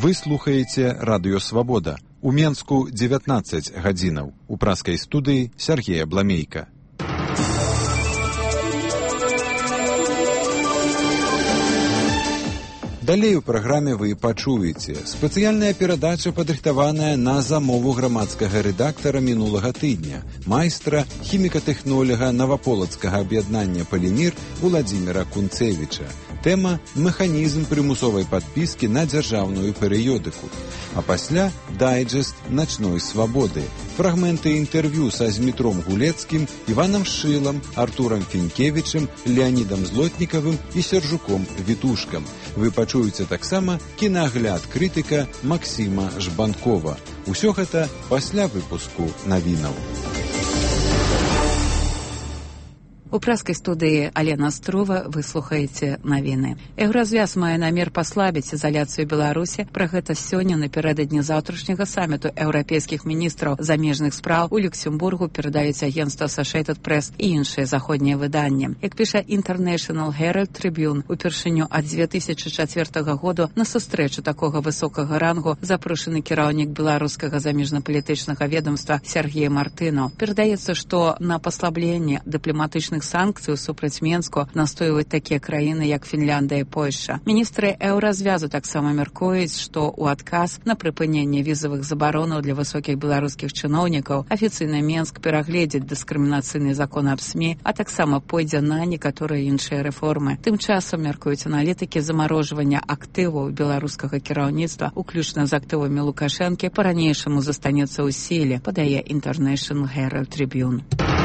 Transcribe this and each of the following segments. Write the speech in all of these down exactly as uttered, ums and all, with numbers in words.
Вы слухаеце радыё Свабода. У Менску дзевятнаццаць гадзінаў. У праскай студыі Сергея Бламейка. Далей у праграме вы пачуеце. Спецыяльная перадача падрыхтаваная на замову грамадскага рэдактара мінулага тыдня, майстра, хіміка-тэхнолага Наваполацкага аб'яднання «Палімір» Владзіміра Кунцевіча. Тэма – механізм прымусовай падпіскі на дзяржаўную перыёдыку. А пасля – дайджэст «Начной свабоды». Фрагменты інтэрв'ю са Змітром Гулецкім, Іванам Шылам, Артурам Фінкевічым, Леанідам Злотнікавым і Сержуком Вітушкам. Вы пачуеце таксама кінагляд крытыка Максіма Жбанкова. Усё гэта пасля выпуску навінаў. У праскай студыі Алена Астрова вы слухаеце навіны. Еўразвяз мае намер паслабіць ізаляцыю Беларусі. Пра гэта сёння напярэдадні заўтрашняга саміту еўрапейскіх міністраў замежных спраў у Люксембургу перадаюць агенцтва Associated Press і іншыя заходнія выданні. Як піша International Herald Tribune, упершыню ад дзве тысячы чацвёртага году на сустрэчу такога высокага рангу запрошаны кіраўнік беларускага замежна-палітычнага ведомства Сергей Мартынаў. Перадаецца, што на паслабленне дыпламатычных санкцый супраць Менску настойваюць такія краіны, як Фінляндыя і Польшча. Міністры еўразвязу таксама мяркуюць, што ў адказ на прыпыненне візавых забаронаў для высокіх беларускіх чыноўнікаў афіцыйна Менск перагледзіць дыскрымінацыйны закон аб СМІ, а таксама пойдзе на некаторыя іншыя рэформы. Тым часам, мяркуюць аналітыкі, замарожвання актываў беларускага кіраўніцтва, уключна з актывамі Лукашэнкі, па-ранейшаму застанецца ў сіле, падае International Herald Tribune.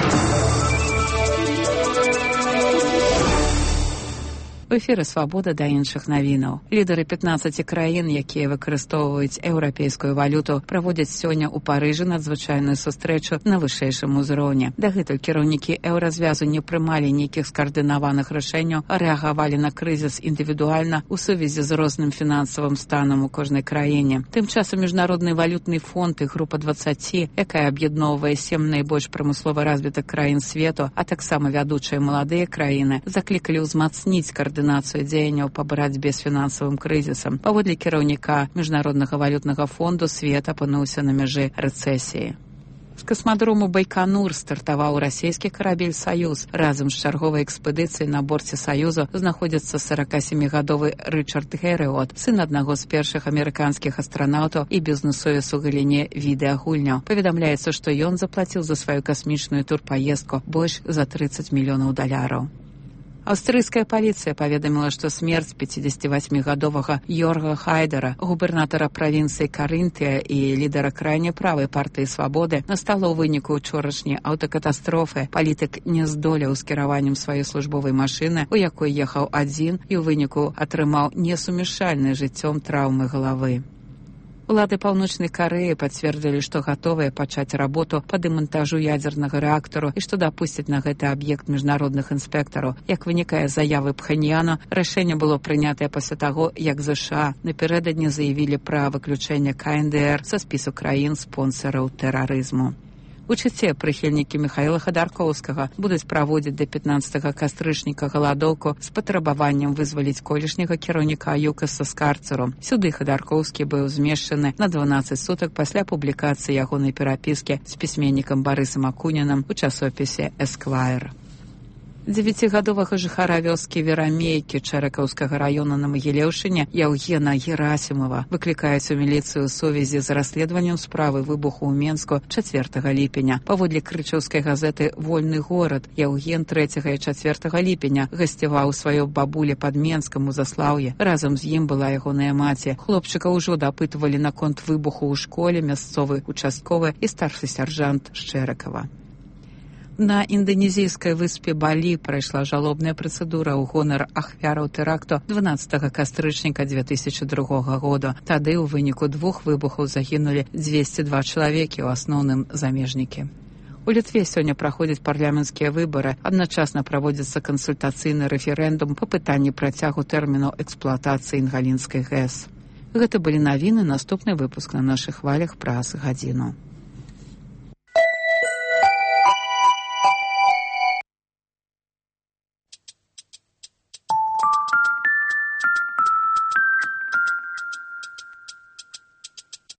У эфіры «Свабода» да іншых навінаў. Лідары пятнаццаці краін, якія выкарыстоўваюць еўрапейскую валюту, праводзяць сёння ў Парыжы надзвычайную сустрэчу на вышэйшым узроўні. Дагэтуль кіраўнікі еўразвязу не прымалі нейкіх скаардынаваных рашэнняў, а рэагавалі на крызіс індывідуальна ў сувязі з розным фінансавым станам у кожнай краіне. Тым часам Міжнародны валютны фонд і група дваццаці, якая аб'ядноўвае сем найбольш прамыслова развітых краін свету, а таксама вядучыя маладыя краіны, заклікалі ўзмацніць каардынацыю каардынацыю дзеянняў па барацьбе з фінансавым крызісам. Паводле кіраўніка Міжнароднага валютнага фонду, свет апынуўся на мяжы рэцэсіі. З касмадрому Байканур стартаваў расійскі карабель «Саюз». Разам з чарговай экспедыцыяй на борце «Саюзу» знаходзіцца саракасемігадовы Рычард Герыот, сын аднаго з першых амерыканскіх астранаўтаў і бізнесовец у галіне відэагульняў. Паведамляецца, што ён заплаціў за сваю касмічную турпаездку больш за трыццаць мільёнаў даляраў. Аўстрыйская паліцыя паведаміла, што смерць пяцідзесяцівасьмігадовага Йорга Хайдера, губернатара правінцыі Карынтыя і лідара крайне правай партыі «Свабоды», настала ў выніку ўчорашняй аўтакатастрофы. Палітык не здолеў з кіраваннем сваёй службовай машыны, у якой ехаў адзін, і ў выніку атрымаў несумяшальныя жыццём траўмы галавы. Улады Паўночнай Карэі пацвердзілі, што гатовыя пачаць работу па дэмантажу ядзернага рэактару і што дапусцяць на гэты аб'ект міжнародных інспектараў. Як вынікае з заявы Пхеньяна, рашэнне было прынятае пасля таго, як ЗША напярэдадні заявілі пра выключэнне КНДР са спісу краін-спонсараў тэрарызму. У Чыце прыхільнікі Міхаіла Хадаркоўскага будуць праводзіць да пятнаццатага кастрычніка галадоўку з патрабаваннем вызваліць колішняга кіраўніка ЮКАСа з карцеру. Сюды Хадаркоўскі быў змешчаны на дванаццаць сутак пасля публікацыі ягонай перапіскі з пісьменнікам Барысам Акунінам у часопісе «Эсквайр». Дзевяцігадовага жыхара вёскі Верамейкі Чэракаўскага раёна на Магілеўшыне Яўгена Герасімова выклікаюць у міліцыю ў сувязі з расследаваннем справы выбуху ў Менску чацвёртага ліпеня. Паводле крычаўскай газеты «Вольны горад», Яўген трэцяга і чацвёртага ліпеня гасцяваў сваёй бабулі пад Менскам у Заслаўі. Разам з ім была ягоная маці. Хлопчыка ўжо дапытвалі наконт выбуху ў школе мясцовы участковы і старшы сяржант з Чэракава. На інданезійскай выспе Балі прайшла жалобная працэдура ў гонар ахвяраў тэракту дванаццатага кастрычніка дзве тысячы другога года. Тады ў выніку двух выбухаў загінулі дзвесце два чалавекі, у асноўным замежнікі. У Літве сёння праходзяць парламенцкія выбары, адначасна праводзіцца кансультацыйны рэферэндум па пытанні працягу тэрміну эксплуатацыі Інгалінскай ГЭС. Гэта былі навіны, наступны выпуск на нашых хвалях праз гадзіну.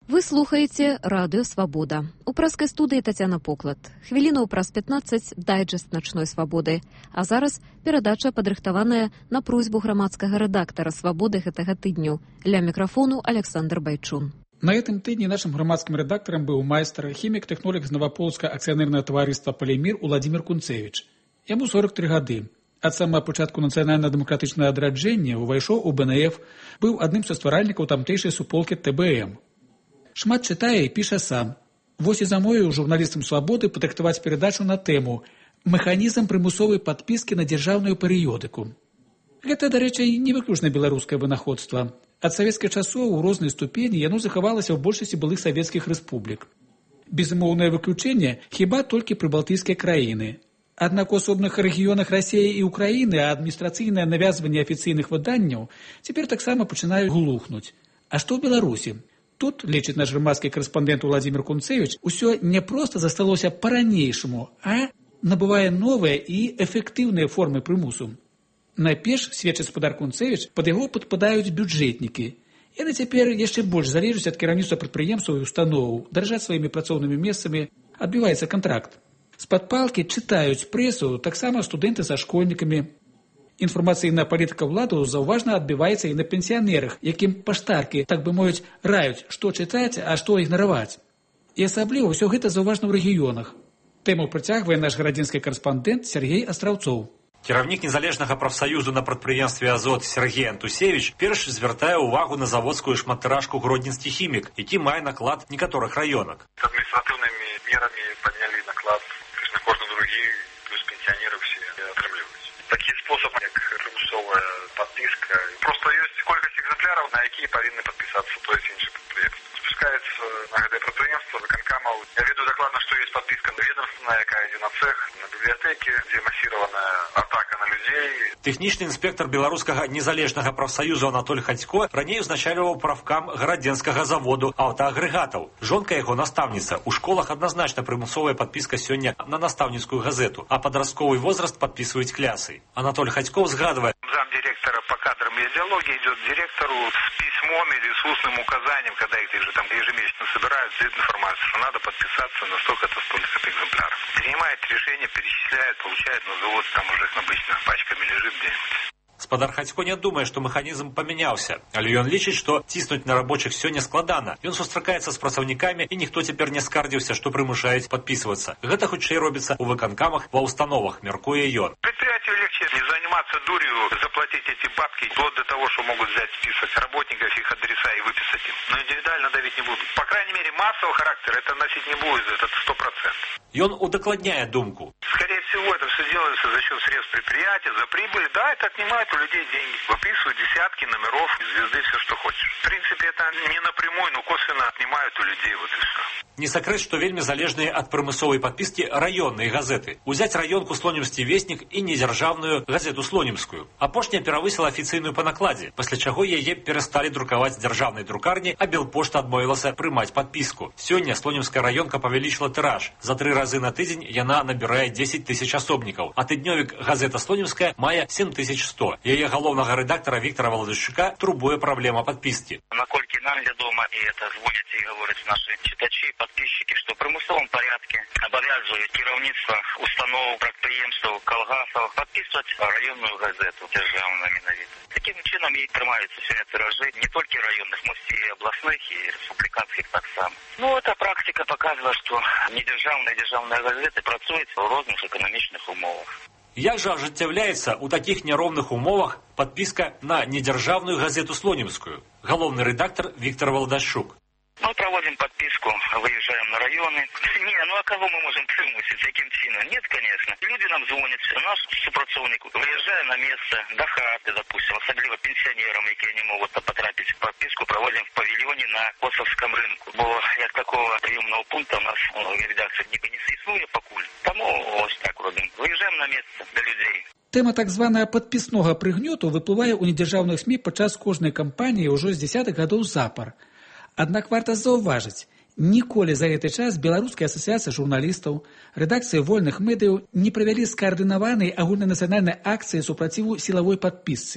Вы слухаеце радыё «Свабода». У прэскай студыі Тацяна Поклад. Хвілінаў праз пятнаццаць дайджэст начной свабоды. А зараз перадача падрыхтаваная на просьбу грамадскага рэдактара «Свабоды» гэтага тыдню. Ля мікрафону Александр Байчун. На этом тыдні нашим грамадскім рэдактарам быў майстар, хімік-тэхнолог з Новаполскага акцыянернага таварыства «Палімір» Уладзімір Кунцевіч. Яму сорак тры гады. Ад самага пачатку нацыянальна-дэмакратычнага адраджэння увайшоў у бэ эн эф, быў адным са стваральнікаў тамтэйшай суполкі тэ бэ эм. Шмат чытае і піша сам. Вось і замовіў журналістам «Свабоды» падрыхтаваць перадачу на тэму «Механізм прымусовай падпіскі на дзяржаўную перыёдыку». Гэта, дарэчы, не выключна беларускае вынаходства. Ад савецкіх часоў у рознай ступені яно захавалася ў большасці былых савецкіх рэспублік. Безумоўнае выключэнне хіба толькі прыбалтыйскія краіны. Аднак у асобных рэгіёнах Расіі і Украіны адміністрацыйнае навязванне афіцыйных выданняў цяпер таксама пачынаюць глухнуць. А што ў Беларусі? Тут, лічыць наш грамадскі карэспандэнт Уладзімір Кунцевіч, усё не проста засталося па-ранейшаму, а набывае новыя і эфектыўныя формы прымусу. Найперш, сведчыць спадар Кунцевіч, пад яго падпадаюць бюджэтнікі. Яны цяпер яшчэ больш залежаць ад кіраўніцтва прадпрыемстваў і установаў, даражаць сваімі працоўнымі месцамі, адбіваецца кантракт. З-пад палкі чытаюць прэсу таксама студэнты са школьнікамі. Інфармацыйная палітыка ўладаў заўважна адбіваецца і на пенсіянерах, якім паштаркі, так бы мовіць, раюць, што чытаць, а што ігнараваць. І асабліва ўсё гэта заўважна ў рэгіёнах. Тэму працягвае наш гарадзенскі карэспандэнт Сергей Астраўцоў. Кіраўнік незалежнага прафсаюзу на прадпрыемстве «Азот» Сергей Антусевіч перш звяртае ўвагу на заводскую шматтыражку «Гродненскі хімік», які мае наклад некаторых раёнак. Адміністратыўнымі мерамі паднялі наклад на кожны другі, плюс пенсіянеры ўсе атрымліваюць. Такі спосаб, як прымусовая падпіска. Просто ёсць колькасць экземпляраў, на якія павінны падпісацца тое ці іншае прадпрыемства. Спускаецца на гэтае прадпрыемства выканкамаў. Я ведаю дакладна, што ёсць падпіска ведомственная, якая ідзе на цэх, на бібліятэкі, дзе масіраваная атака на людзей. Тэхнічны інспектар беларускага незалежнага прафсаюзу Анатоль Хацько раней узначальваў прафкам гарадзенскага заводу аўтаагрэгатаў. Жонка яго настаўніца. У школах адназначна прымусовая падпіска сёння на настаўніцкую газету, а падрастковы возраст падпісваюць клясай. Анатоль Хацько згадвае: замдиректора по кадрам и идеологии идет директору с письмом или с устным указанием, когда их же там ежемесячно собирают, дают информацию, что надо подписаться на столько-то, столько-то экземпляров. Принимает решение, перечисляет, получает на завод, там уже обычно пачками лежит где-нибудь. Спадар Хацько не думае, што механізм памяняўся, але ён лічыць, што ціснуць на рабочых сёння складана. Ён сустракаецца з працаўнікамі, і ніхто цяпер не скардзіўся, што прымушаюць падпісвацца. Гэта хутчэй робіцца ў выканкамах, ва установах, мяркуе ён. Предприятию легче не заниматься дурью, заплатить эти бабки, вплоть до того, что могут взять список работников, их адреса и выписать им. Но индивидуально давить не будут. По крайней мере, массового характера это носить не будет, это сто процентов. Ён удакладняе думку. Скорее всего, это все делается за счет средств предприятия, за прибыль. Да, это отнимает у людей деньги. Выписывают десятки номеров, звезды, все, что хочешь. В принципе, это не напрямую, но косвенно отнимают у людей, вот и все. Не сакрэт, што вельмі залежныя ад прымусовай падпіскі раённыя газеты. Узяць раёнку «Слонімскі веснік» і недзяржаўную газету «Слонімскую». Апошняя перавысіла афіцыйную па накладзе, пасля чаго яе перасталі друкаваць дзяржаўнай друкарні, а Белпошта адмовілася прымаць падпіску. Сёння слонімская раёнка павялічыла тыраж. За тры разы на тыдзень яна набірае дзесяць тысяч асобнікаў, а тыднёвік газета «Слонімская» мае сем тысяч сто. Яе галоўнага рэдактара Віктара Валадышчука турбуе праблема падпіскі. Наколькі нам вядома, і это зводяць і гавораць нашы чытачы, подписчики, что в примусовом порядке обовязывают кіраўніцтва установ, прадпрыемстваў, калгасаў подписывать районную газету державную менавіта. Таким чином и трымаюцца сегодня тиражи не только районных, но и областных, и республиканских так само. Ну, эта практика показывает, что недержавные и державные газеты працуюць в розных экономичных умовах. Як жа ажыццяўляецца ў такіх няроўных умовах падпіска на недзяржаўную газету «Слонімскую»? Галоўны рэдактар Віктор Валадышчук. Мы проводим подписку, выезжаем на районы. Не, ну а кого мы можем примусить, каким чином? Нет, конечно. Люди нам звонят, наш супрацовник, выезжая на место, до хаты, допустим, особливо пенсионерам, які не могут потрапить в подписку, проводим в павильоне на Косовском рынку. Бо як такого приемного пункта у нас в редакции ніби не существует покуль. Тому ось так робим. Выезжаем на место до людей. Тэма так званая падпіснога прыгнёту выплывае ў недзяржаўных СМІ падчас кожнай кампаніі ўжо з дзясятых гадоў запар. Аднак варта заўважыць, ніколі за гэты час Беларуская асацыяцыя журналістаў, рэдакцыя вольных медыяў не правялі скаардынаванай агульнанацыянальнай акцыі супраціву сілавой падпісцы.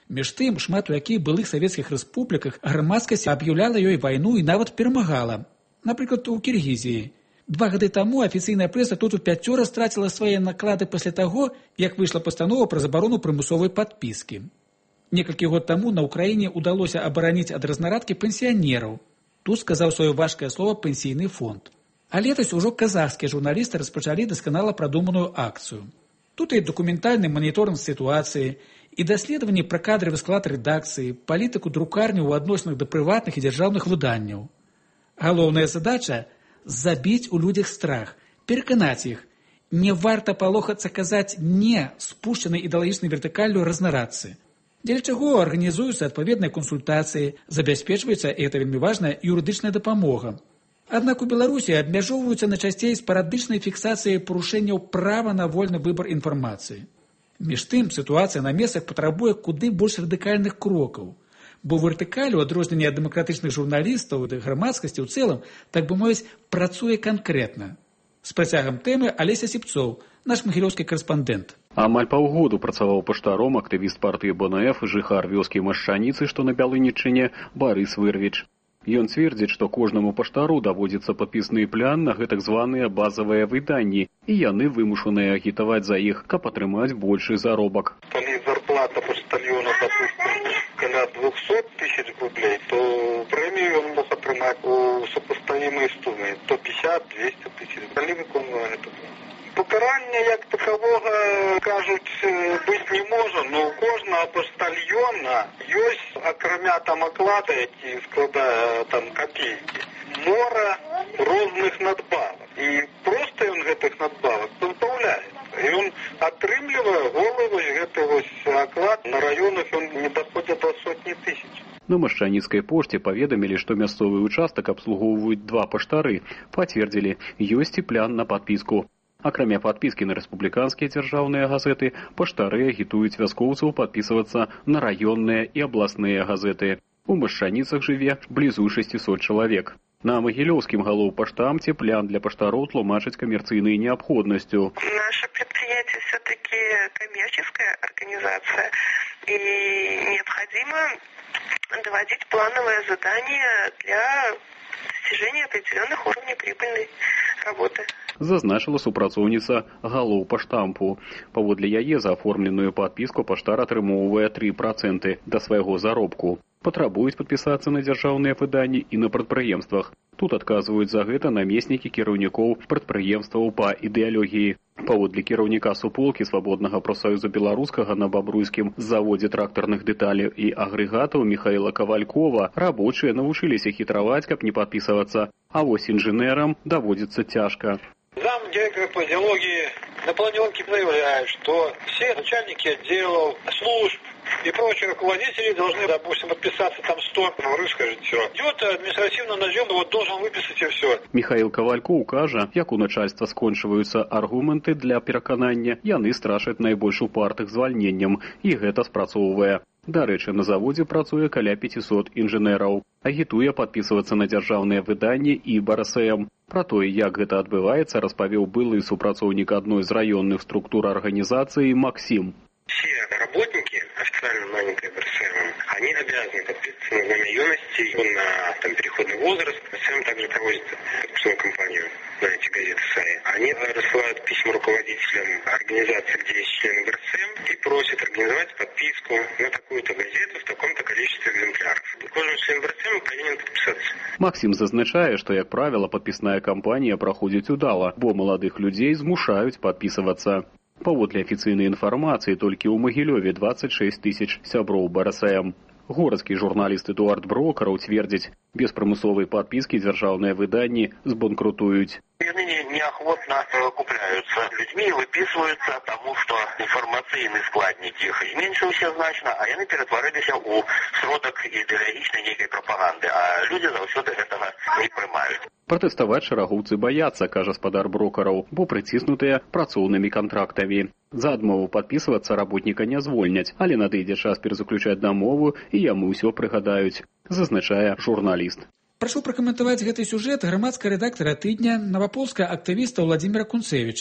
Між тым, шмат у якіх былых савецкіх рэспубліках грамадскасць аб'яўляла ёй вайну і нават перамагала. Напрыклад, у Кіргізіі. Два гады таму афіцыйная прэса тут у пяцёра страціла свае наклады пасля таго, як выйшла пастанова пра забарону прымусовай падпіскі. Некалькі год таму на ўкраіне ўдалося абараніць ад разнарадкі пенсіянераў. Тут сказаў сваё важкае слова пенсійны фонд. А летась ужо казахскія журналісты распачалі дасканала прадуманую акцыю. Тут і дакументальны маніторынг сітуацыі, і даследаванні пра кадравы склад рэдакцыі, палітыку друкарні ў адносінах да прыватных і дзяржаўных выданняў. Галоўная задача – забіць у людзях страх, пераканаць іх. Не варта палохацца казаць «не» спушчанай ідэалагічнай вертыкаллю разнарадцы. Дзеля чаго арганізуюцца адпаведныя кансультацыі, забяспечваецца, і гэта вельмі важная, юрыдычная дапамога. Аднак у Беларусі абмяжоўваюцца найчасцей спарадычнай фіксацыяй парушэнняў права на вольны выбар інфармацыі. Між тым, сітуацыя на месцах патрабуе куды больш радыкальных крокаў, бо вертыкаль, у адрозненні ад дэмакратычных журналістаў і грамадскасці ў цэлым, так бы мовіць, працуе канкрэтна. З працягам тэмы Алеся Сіпцоў, наш магілёўскі карэспандэнт. Амаль паўгоду працаваў паштаром актывіст партыі Б Н Ф, жыхар вёскі Машчаніцы, што на Бялынічыне, Барыс Вырвіч. Ён цвердзіць, што кожнаму паштару даводзіцца падпісны плян на гэтак званыя базавыя выданні, і яны вымушаныя агітаваць за іх, каб атрымаць большы заробак. Калі зарплата паштальёна, допустим, каля двухсот тысяч рублей, то прэмію ён мог атрымаць у супастаімай суме сто пятьдесят - двести тысяч. Калі выконвалі тут. Пакарання як таковога, кажуць, быць не можа, но у кожнага паштальёна ёсць, акрамя там аклада, які складае там копейкі, мора розных надбавак. І проста ён гэтых надбавак пазбаўляецца. Ён атрымлівае голы вось гэты вось аклад, на раёнах ён не даходзіць да сотні тысяч. На Машчаніцкай пошце паведамілі, што мясцовы участак абслугоўваюць два паштары. Пацвердзілі, ёсць і плян на падпіску. Акрамя падпіскі на рэспубліканскія дзяржаўныя газеты, паштары агітуюць вяскоўцаў падпісвацца на раённыя і абласныя газеты. У Машчаніцах жыве блізу шестьсот чалавек. На магілёўскім галоўпаштамце плян для паштароў тлумачаць камерцыйнай неабходнасцю. Наше предприятие все-таки коммерческая организация, и необходимо доводить плановое задание для достижения определенных уровней прибыльной работы. Зазначыла супрацоўніца галоўпаштампу. Паводле яе за аформленую падпіску паштар атрымоўвае тры працэнты да свайго заробку. Патрабуюць падпісацца на дзяржаўныя выданні і на прадпрыемствах. Тут адказваюць за гэта намеснікі кіраўнікоў прадпрыемстваў па ідэалогіі. Паводле кіраўніка суполкі Свабоднага прафсаюза беларускага на Бабруйскім заводзе трактарных дэталяў і агрэгатаў Міхаіла Кавалькова рабочыя навучыліся хітраваць, каб не падпісвацца, а вось інжынерам даводзіцца цяжка. Зам директора по идеологии на планерке заявляет, что все начальники отделов, служб и прочие руководители должны, допустим, подписаться там сто, выскажет все. Идет административный надзор, вот должен выписать и все. Михаил Кавальков кажа, як у начальства скончваюцца аргументы для пераканання, яны страшаць найбольш упартых звальненнем, і гэта спрацоўвае. Дарэчы, на заводзе працуе каля пятьсот інжынераў. Агітуе падпісвацца на дзяржаўныя выданні і Б Р С М. Пра тое, як гэта адбываецца, распавёў былы супрацоўнік адной з раённых структур арганізацыі Максим. Все работники, официально нанятые Б Р С М, они обязаны подписываться на знамя юности, на там, переходный возраст. Б Р С М также проводит подписную кампанию на эти газеты САИ. Они рассылают письма руководителям организации, где есть члены Б Р С М, и просят организовать подписку на такую-то газету в таком-то количестве экземпляров. Каждый член Б Р С М повинен подписаться. Максим зазначае, што, як правіла, падпісная кампанія праходзіць удала, бо маладых людзей змушаюць падпісвацца. Паводле афіцыйнай інфармацыі, толькі ў Магілёве двадцать шесть тысяч сяброў Б Р С М. Городскі журналіст Эдуард Брокараў цвердзіць, без прымусовай падпіскі дзяржаўныя выданні збанкрутуюць. Они неохотно купляются людьми, выписываются, потому что информационный складник их зменшился значно, а они перетворились у сродок идеологичной некой пропаганды, а люди заўсёды гэтага не прымаюць. Пратэставаць шарагоўцы баяцца, кажа спадар Брокараў, бо прыціснутыя працоўнымі кантрактамі. За адмову падпісвацца работніка не звольняць, але надыдзе час перазаключаць дамову і яму ўсё прыгадаюць, зазначае журналіст. Прашу пракаментаваць гэты сюжэт грамадскага рэдактара тыдня, навапольскага актывіста Владзіміра Кунцевіча.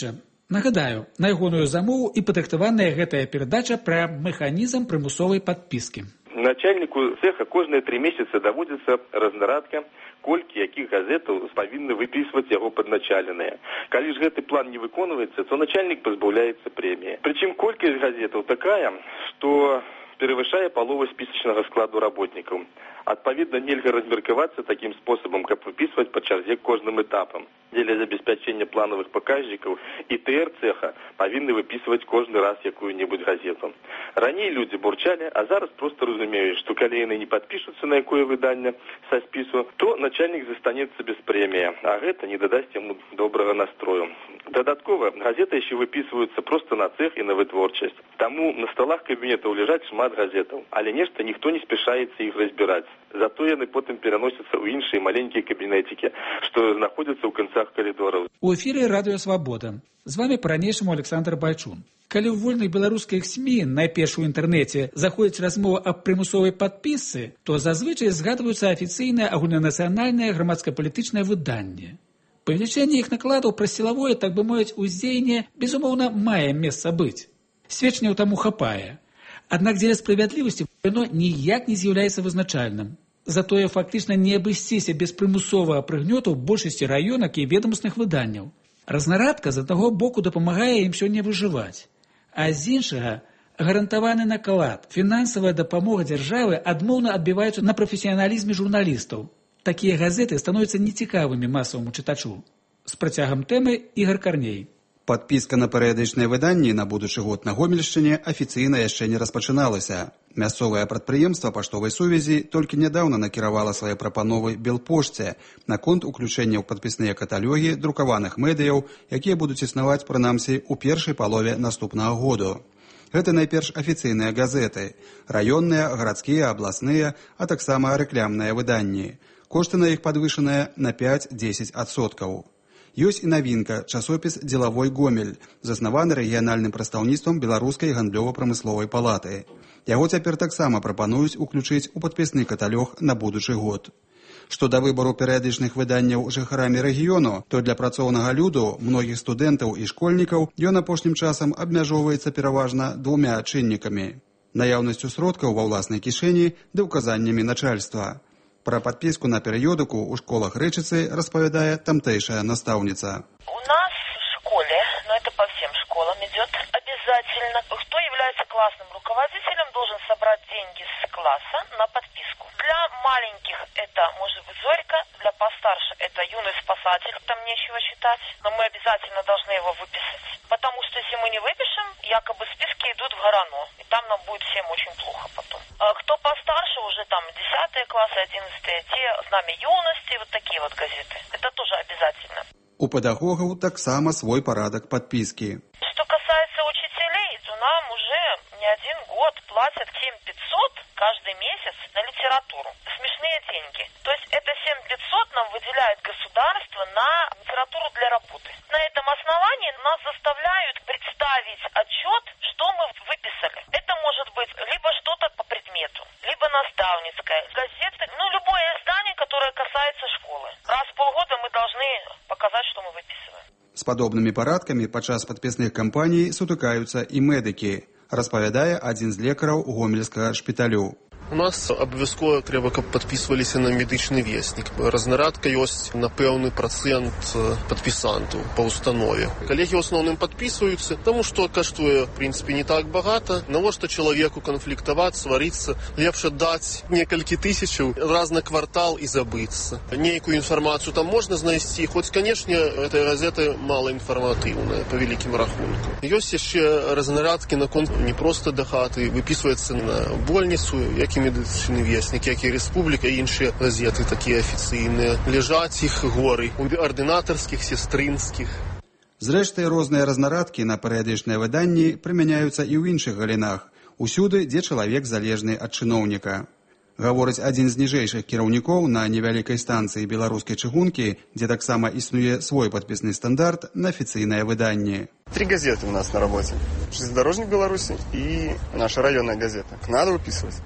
Нагадаю, на ягоную замову і падрыхтаваная гэтая перадача пра механізм прымусовай падпіскі. Начальнику цеха кожныя три месяца даводзіцца разнарадка, колькі якіх газетаў павінны выпісваць яго падначаленыя. Калі ж гэты план не выконваецца, то начальник пазбаўляецца прэміі. Прычым колькасць газетаў такая, што перавышае палову спісачнага складу работнікаў. Адпаведна, нельга размеркавацца такім спосабам, каб выпісваць па чарзе кожным этапам. Дзеля забеспячэння планавых паказчыкаў і тэ эр цеха павінны выпісваць кожны раз якую-небудзь газету. Раней людзі бурчалі, а зараз проста разумеюць, што калі яны не падпішуцца на якое выданне са спісу, то начальнік застанецца без прэміі, а гэта не дадасць яму добрага настрою. Дадаткова, газеты яшчэ выпісваюцца проста на цех і на вытворчасць. Таму на сталах кабінетаў ляжаць шмат газетаў, але нешта ніхто не спяшаецца іх разбіраць. Зато яны потым пераносяцца ў іншыя маленькія кабінетікі, што знаходзяцца ў канцах калідораў. У эфіры Радыё Свабода. З вами па-ранейшаму Александр Байчун. Калі ў вольных беларускіх СМІ, найперш у інтэрнэце, заходзіць размова аб прымусовай падпісцы, то зазвычай згадваюцца афіцыйнае агульнанацыянальнае грамадска-палітычнае выданне. Павелічэнне іх накладаў праз сілавое, так бы мовіць, уздзеянне, безумоўна, мае месца быць. Сведчанняў таму хапае. Аднак дзеля справядлівасці яно ніяк не з'яўляецца вызначальным. Затое фактычна не абысціся без прымусовага прыгнёту большасці раёнак і ведамасных выданняў. Разнарадка з аднаго боку дапамагае ім сёння выжываць, а з іншага гарантаваны наклад, фінансавая дапамога дзяржавы адмоўна адбіваюцца на прафесіяналізме журналістаў. Такія газеты становяцца нецікавымі масаваму чытачу. З працягам тэмы Ігор Карней. Падпіска на перыядычныя выданні на будучы год на Гомельшчыне афіцыйна яшчэ не распачыналася. Мясцовае прадпрыемства паштовай сувязі толькі нядаўна накіравала свае прапановы Белпошце наконт уключэння ў падпісныя каталогі друкаваных медыяў, якія будуць існаваць прынамсі ў першай палове наступнага году. Гэта найперш афіцыйныя газеты, раённыя, гарадскія, абласныя, а таксама рэклямныя выданні. Кошты на іх падвышаныя на пяць-дзесяць адсоткаў. Ёсць і навінка, часопіс «Дзелавой Гомель», заснаваны рэгіянальным прадстаўніцтвам Беларускай гандлёва-прамысловай палаты. Яго цяпер таксама прапануюць уключыць у падпісны каталог на будучы год. Што да выбару перыядычных выданняў жыхарамі рэгіёну, то для працоўнага люду, многіх студэнтаў і школьнікаў ён апошнім часам абмяжоўваецца пераважна двумя чыннікамі – наяўнасцю сродкаў ва ўласнай кішэні ды ўказаннямі начальства. Про подписку на периодику у школах Речицы распавядае тамтэйшая настаўніца. У нас в школе, но это по всем школам идет обязательно, кто является классным руководителем, должен собрать деньги с класса на подписку. Для маленьких это может быть Зорька, для постарше это юный спасатель, там нечего читать, но мы обязательно должны его выписать. Потому что если мы не выпишем, якобы списки идут в Горано, и там нам будет всем очень плохо потом. А кто постарше, уже там десятые классы, одиннадцатые, те «Знамя юности», вот такие вот газеты. Это тоже обязательно. У педагогаў таксама свой парадак подписки. Что касается учителей, то нам уже не один год платят семь тысяч пятьсот каждый месяц на литературу. Смешные деньги. То есть это семь тысяч пятьсот нам выделяет государство на литературу для работы. На этом основании нас заставляют представить отчет, что мы выписали. Это может быть либо что-то по предмету, либо наставницкая газета, ну любое издание, которое касается школы. Раз в полгода мы должны показать, что мы выписываем. З падобнымі парадкамі падчас падпісных кампаній сутыкаюцца і медыкі, распавядае адзін з лекараў гомельскага шпіталю. У нас абавязкова трэба, каб падпісваліся на медычны веснік. Разнарадка ёсць на пэўны працэнт падпісантаў па установе. Калегі ў асноўным падпісваюцца, таму што каштуе, в прынцыпе, не так багата. Навошта чалавеку канфліктаваць, сварыцца? Лепш аддаць некалькі тысячаў раз на квартал і забыцца. Нейкую інфармацыю там можна знайсці, хоць, канешне, гэтая газета малаінфарматыўная, па вялікім рахунку. Ёсць яшчэ разнарадкі наконт не проста да хаты, выпісваецца на больніцу, які медычны веснік, як і рэспубліка, і іншыя газеты такія афіцыйныя. Ляжаць іх горы у ардынатарскіх, сестрынскіх. Зрэшты, розныя разнарадкі на перыядычныя выданні прымяняюцца і ў іншых галінах, усюды, дзе чалавек залежны ад чыноўніка. Гаворыць адзін з ніжэйшых кіраўнікоў на невялікай станцыі беларускай чыгункі, дзе таксама існуе свой падпісны стандарт на афіцыйнае выданне. Три газеты у нас на работе. «Железнодорожник Беларуси» и наша районная газета. Надо выписывать.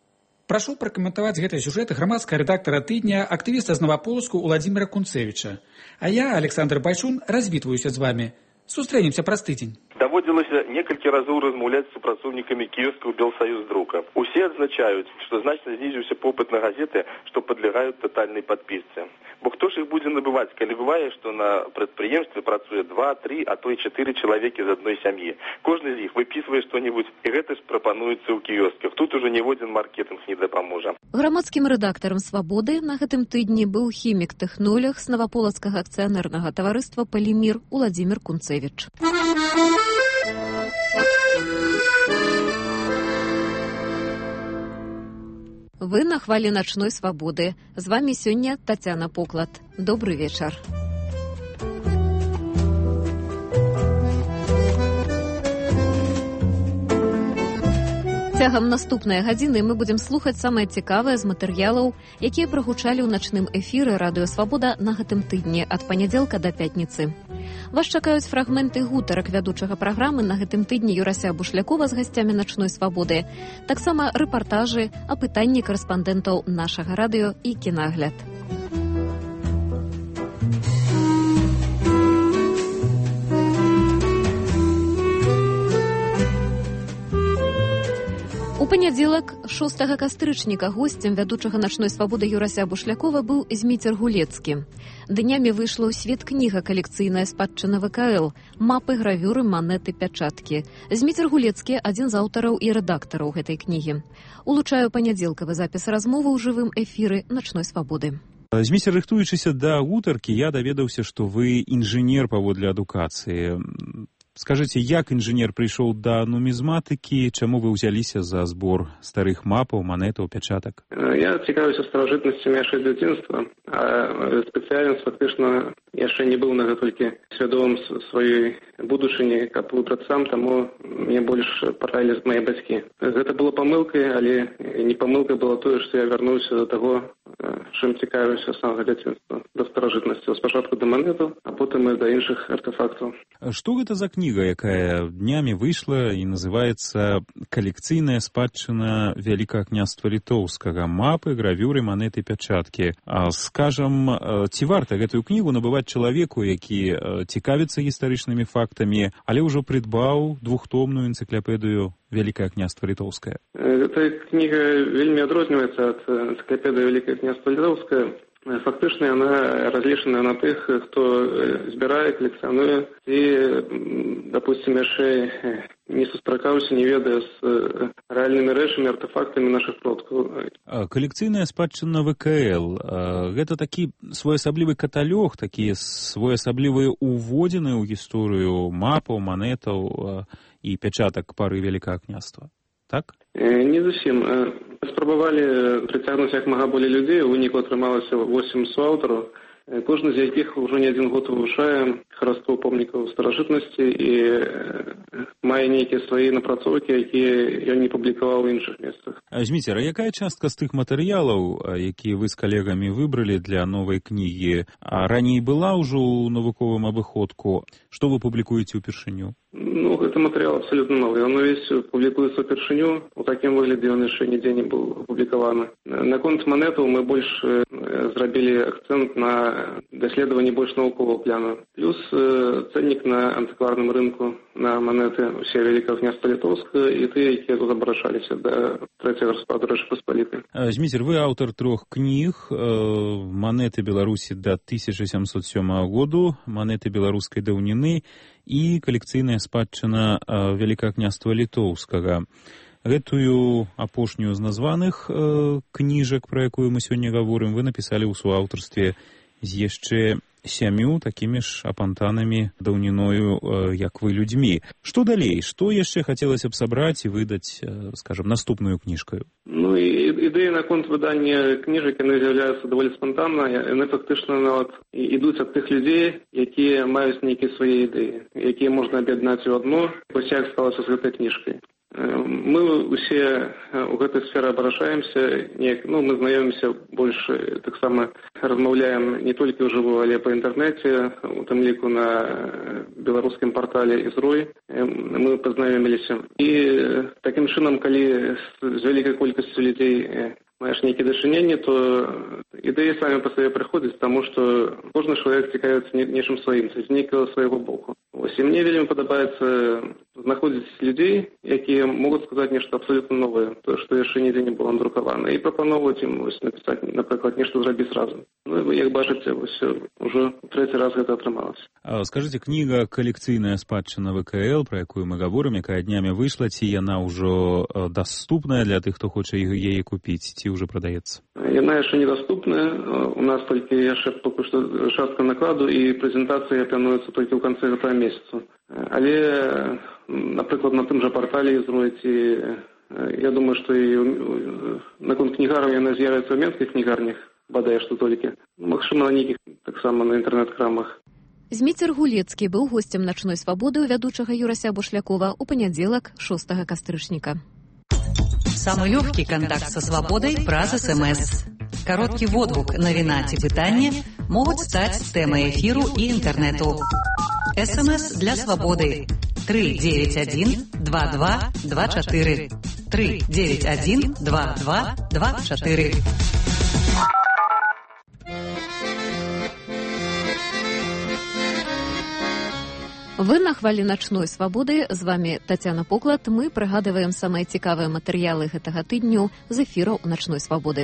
Прашу пракаментаваць гэты сюжэт грамадскага рэдактара тыдня, актывіста з Наваполацку Уладзіміра Кунцэвіча. А я, Александр Байчун, развітваюся з вами. Сустрэнемся праз тыдзень. Даводзілася некалькі разоў размаўляць з супрацоўнікамі кіёскаў Белсаюздрука. Усе адзначаюць, што значна знізіўся попыт на газеты, што падлягаюць татальнай падпісцы. Бо хто ж іх будзе набываць, калі бывае, што на прадпрыемстве працуе два, тры, а то і чатыры чалавекі з адной сям'і. Кожны з іх выпісвае што-небудзь, і гэта ж прапануецца ў кіёсках. Тут ужо ніводзін маркетынг не дапаможа. Грамадскім рэдактарам «Свабоды» на гэтым тыдні быў хімік-тэхнолог з Наваполацкага акцыянернага таварыства «Палімір» Уладзімір Кунцевіч. Вы на хвалі начной свабоды. З вами сёння Тацяна Поклад. Добрый вечар. Цягам наступнай гадзіны мы будзем слухаць самае цікавае з матэрыялаў, якія прагучалі ў начным эфіры Радыё Свабода на гэтым тыдні ад панядзелка да пятніцы. Вас чакаюць фрагменты гутарак вядучага праграмы на гэтым тыдні Юрася Бушлякова з гасцямі начной свабоды, таксама рэпартажы, апытанні карэспандэнтаў нашага радыё і кінагляд. У панядзелак, шостага кастрычніка, госцем вядучага начной свабоды Юрася Бушлякова быў Зміцер Гулецкі. Днямі выйшла ў свет кніга «Калекцыйная спадчына вэ ка эл» «Мапы, гравюры, манеты, пячаткі». Зміцер Гулецкі – адзін з аўтараў і рэдактараў гэтай кнігі. Улучаю панядзелкавы запіс размовы ў жывым эфіры начной свабоды. Зміцер, рыхтуючыся да гутаркі, я даведаўся, што вы інжынер паводле адукацыі. Скажыце, як інжынер прыйшоў да нумізматыкі, чаму вы ўзяліся за збор старых мапаў, манетаў, пячатак? Я цікавіўся старажытнасцямі яшчэ з дзяцінства, а спецыяльнасць фактычна яшчэ не быў на гэтулькі свядомым сваёй будучыні, каб выбраць сам, таму мне больш параілі мае бацькі. Гэта было памылкай, але не памылкай было тое, што я вярнуўся да таго, чым цікавіўся з самага дзяцінства, да старажытнасці. Спачатку да манетаў, а потым і да іншых артефактаў. Што гэта за кніга, якая днямі выйшла і называецца «Калекцыйная спадчына Вялікага княства Літоўскага. Мапы, гравюры, манеты, пячаткі». Скажам, ці варта гэтую кнігу набываць чалавеку, які цікавіцца гістарычнымі фактамі, але ўжо прыдбаў двухтомную энцыклапедыю Вялікае княства Літоўскае? Эта кніга вельмі адрозніваецца ад энцыклапедыі Вялікае княства Літоўскае. Фактычна яна разлічаная на тых, хто збірае, калекцыянуе і, дапусцім, яшчэ не сустракаўся, не ведае з рэальнымі рэчамі, артефактамі нашых продкаў. Калекцыйная спадчына вэ ка эл – гэта такі своеасаблівы каталог, такія своеасаблівыя уводзіны ў гісторыю мапаў, манетаў і пячатак пары Вялікага княства. Так? Не зусім. Спрабавалі прыцягнуць як мага болей людзей, у выніку атрымалася восем суаўтараў, кожны з якіх ужо не адзін год вывучае хараство помнікаў старажытнасці і мае нейкія свае напрацоўкі, якія ён не публікаваў у іншых месцах. Зміцер, а якая частка з тых матэрыялаў, якія вы з калегамі выбралі для новай кнігі, раней была ўжо ў навуковым абыходку? Што вы публікуеце ўпершыню? Ну, гэты матэрыял абсалютна новы. Ён увесь публікуецца ўпершыню. У такім выглядзе ён яшчэ нідзе не быў публікаваны. Наконт манетаў мы больш зрабілі акцэнт на даследаванні больш навуковага плану. Плюс цэннік на антыкварным рынку на манеты усе Вялікага княства Літоўскага і тыя, якія тут абрашаліся да трэцяга распаду Рэчы Паспалітай. Зміцер, вы аўтар трох кніг: «Манеты Беларусі да тысяча сямсот сёмага году», «Манеты беларускай даўніны» і «Калекцыйная спадчына Вялікага княства Літоўскага». Гэтую апошнюю з названых э, кніжак, пра якую мы сёння гаворым, вы напісалі ў суаўтарстве з яшчэ сямю такімі ж апантанамі даўніною, э, як вы, людзьмі. Што далей? Што яшчэ хацелася б сабраць і выдаць, э, скажам, наступную кніжкаю? Ну, і ідэі наконт выдання кніжак, яны з'яўляюцца даволі спантанна. Яны фактычна нават ідуць ад тых людзей, якія маюць нейкія свае ідэі, якія можна аб'яднаць у адно. Вось як сталася з гэтай кніжкай. Мы усе ў гэтай сферы абрашаемся, неяк, ну, мы знаёмімся больш, таксама размаўляем не толькі ўжыву, але па інтэрнэце, у тым ліку на беларускім партале «Ізрой» мы пазнаёміліся. І такім чынам, калі з вялікай колькасцю людзей маеш нейкія дачыненні, то ідэі самі па сабе прыходзяць, таму што кожны чалавек цікавіцца нечым сваім, з нейкага свайго боку. Вось, і мне вельмі падабаецца знаходзіць людзей, якія могуць сказаць нешта абсолютна новае, тое, што яшчэ нідзе не было надрукавана, і прапаноўваць ім вось, напісаць, напрыклад, нешта зрабіць разам. Ну, і вы, як бачыце, вось, уже трэці раз гэта атрымалася. А, скажыце, кніга «Калекцыйная спадчына ВКЛ», про якую мы гаворым, якая днямі выйшла, ці яна ўжо даступная для тых, хто хоча яе купіць, ці ўжо прадаецца? Яна яшчэ недаступная. У нас толькі яшчэ пакуль што частка накладу, і прэзентацыя плануецца толькі ў канцы гэтага месяца. Але, напрыклад, на тым жа партале зроіць, я думаю, што і наконт кнігараў яна з'явіцца ў менскіх кнігарнях, бадай што толькі. Магчыма, на нейкіх таксама на інтэрнэт-крамах. Зміцер Гулецкі быў госцем «Начной свабоды» у вядучага Юрася Бушлякова ў панядзелак шостага кастрычніка. Самый легкий контакт со свободой праз СМС. Короткий водгук, навіна ці пытанне могуць стаць тэмай эфіру і інтэрнэту. СМС для свободы. три девять один два два два четыре. три девять один два два два четыре. Вы на хвалі «Начной свабоды». З вами Тацяна Поклад. Мы прыгадваем самыя цікавыя матэрыялы гэтага тыдню з эфіраў «Начной свабоды».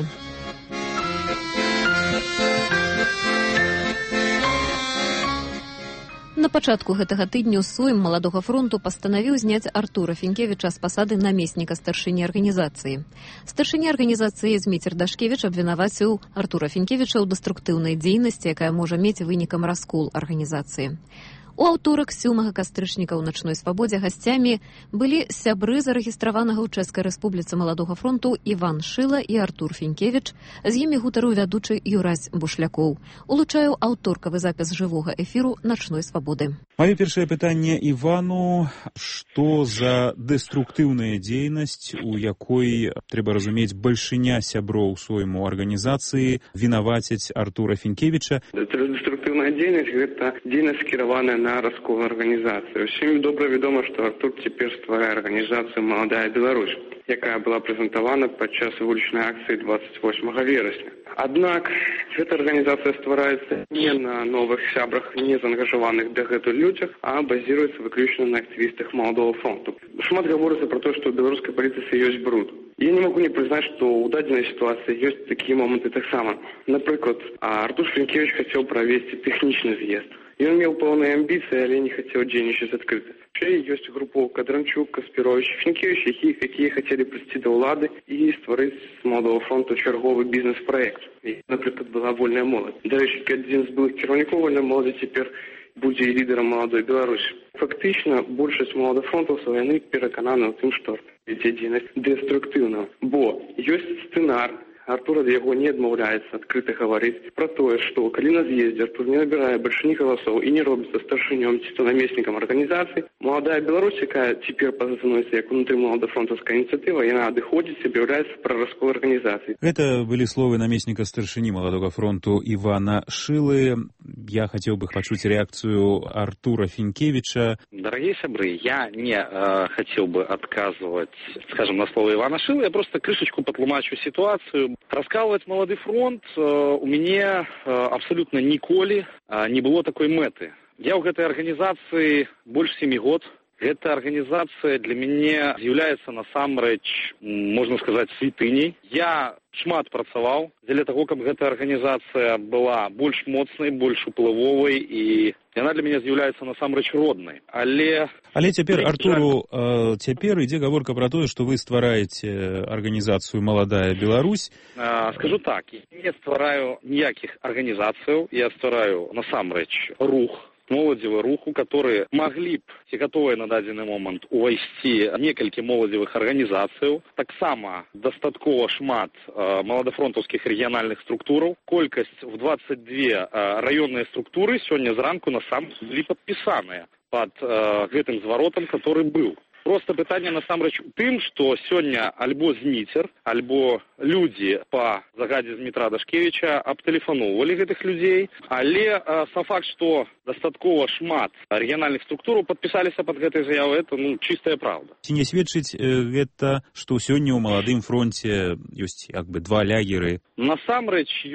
На пачатку гэтага тыдню Сойм Маладога фронту пастанавіў зняць Артура Фінкевіча з пасады намесніка старшыні арганізацыі. Старшыня арганізацыі Зміцер Дашкевіч абвінаваціў Артура Фінкевіча ў дэструктыўнай дзейнасці, якая можа мець вынікам раскол арганізацыі. У аўторак сёмага кастрычніка ў «Начной свабодзе» гасцямі былі сябры зарэгістраванага ў Чэшскай рэспубліцы Маладога фронту Іван Шыла і Артур Фінкевіч, з імі гутарыў вядучы Юрась Бушлякоў. Улучаю аўторкавы запіс жывога эфіру «Начной свабоды». Маё першае пытанне Івану: што за дэструктыўная дзейнасць, у якой, трэба разумець, бальшыня сяброў сойму арганізацыі вінавацяць Артура Фінкевіча? Дэструктыўная дзейнасць — гэта дзейнасць скіраваная на раскол арганізацыі. Усім добра вядома, што Артур цяпер стварае арганізацыю «Маладая Беларусь», якая была прэзентавана падчас вулічнай акцыі двадцать восьмага верасня. Аднак гэта арганізацыя ствараецца не на новых сябрах, не заангажаваных дагэтуль людзях, а базіруецца выключна на актывістах Маладога фронту. Шмат гаворыцца пра тое, што ў беларускай палітыцы ёсць бруд. Я не могу не прызнаць, што ў дадзенай сітуацыі ёсць такія моманты таксама. Напрыклад, Артур Фінкевіч хацеў правесці тэхнічны з'езд. Ён меў пэўныя амбіцыі, але не хацеў дзейнічаць адкрыта. Ще ёсць групоўка Дранчук, Каспірович, Фінкевіч, якія, якія хацелі прыйсці да ўлады і стварыць з Маладога фронту чарговы бізнес-праект. І, напрыклад, была вольная моладзь. Дарэчы, адзін з былых кіраўнікоў вольнай моладзі цяпер будзе і лідарам Маладой Беларусі. Фактычна, большасць Маладога фронту са вайны пераканана ў тым, што ідзе дзейнасць дэструктыўна, бо ёсць сцэнар. Артур ад яго не адмаўляецца адкрыта гаварыць пра тое, што калі на з'ездзе Артур не набірае бальшыні галасоў і не робіцца старшынём ці то намеснікам арганізацыі, Маладая Беларусь, якая цяпер пазіцыянуецца як унутры маладафронтаўская ініцыятыва, яна адыходзіць і аб'яўляецца пра раскол арганізацыі. Гэта былі словы намесніка старшыні Маладога фронту Івана Шылы. Я хацеў бы пачуць рэакцыю Артура Фінкевіча. Дорогие сябры, я не э, хотел бы отказывать, скажем, на слово Ивана Шилы, я просто крышечку потлумачу ситуацию. Раскалывать Молодый фронт э, у меня э, абсолютно ніколі э, не было такой мэты. Я ў гэтай арганізацыі больш семи год. Эта арганізацыя для мяне з'яўляецца насамрэч, можна сказаць, святыней. Я шмат працаваў дзеля таго, каб гэтая арганізацыя была больш моцнай, больш уплывовай, і яна для мяне з'яўляецца насамрэч роднай. Але Але цяпер, Артуру, э, цяпер ідзе гаворка пра тое, што вы ствараеце арганізацыю «Маладая Беларусь». Э, скажу так, я не ствараю ніякіх арганізацыяў, я ствараю насамрэч рух, моладзевы рух, у которые маглі б ці гатовыя на дадзены момант увайсці некалькі моладзевых арганізацыяў. Таксама дастаткова шмат э, маладафронтаўскіх рэгіянальных структураў. Колькасць в двадцать две э, раённыя структуры сёння зранку насам былі падпісаныя пад э, гэтым зваротам, который быў. Просто пытанне насамрэч у тым, што сёння альбо Зміцер, альбо людзі па загадзе Змітра Дашкевіча абтэлефаноўвалі гэтых людзей, але э, сам факт, што дастаткова шмат рэгіянальных структураў падпісаліся пад гэтай заявай, это ну, чыстая праўда. Ці не сведчыць э, гэта, што сёння ў Маладым фронце ёсць як бы два лягеры? Насамрэч ёсць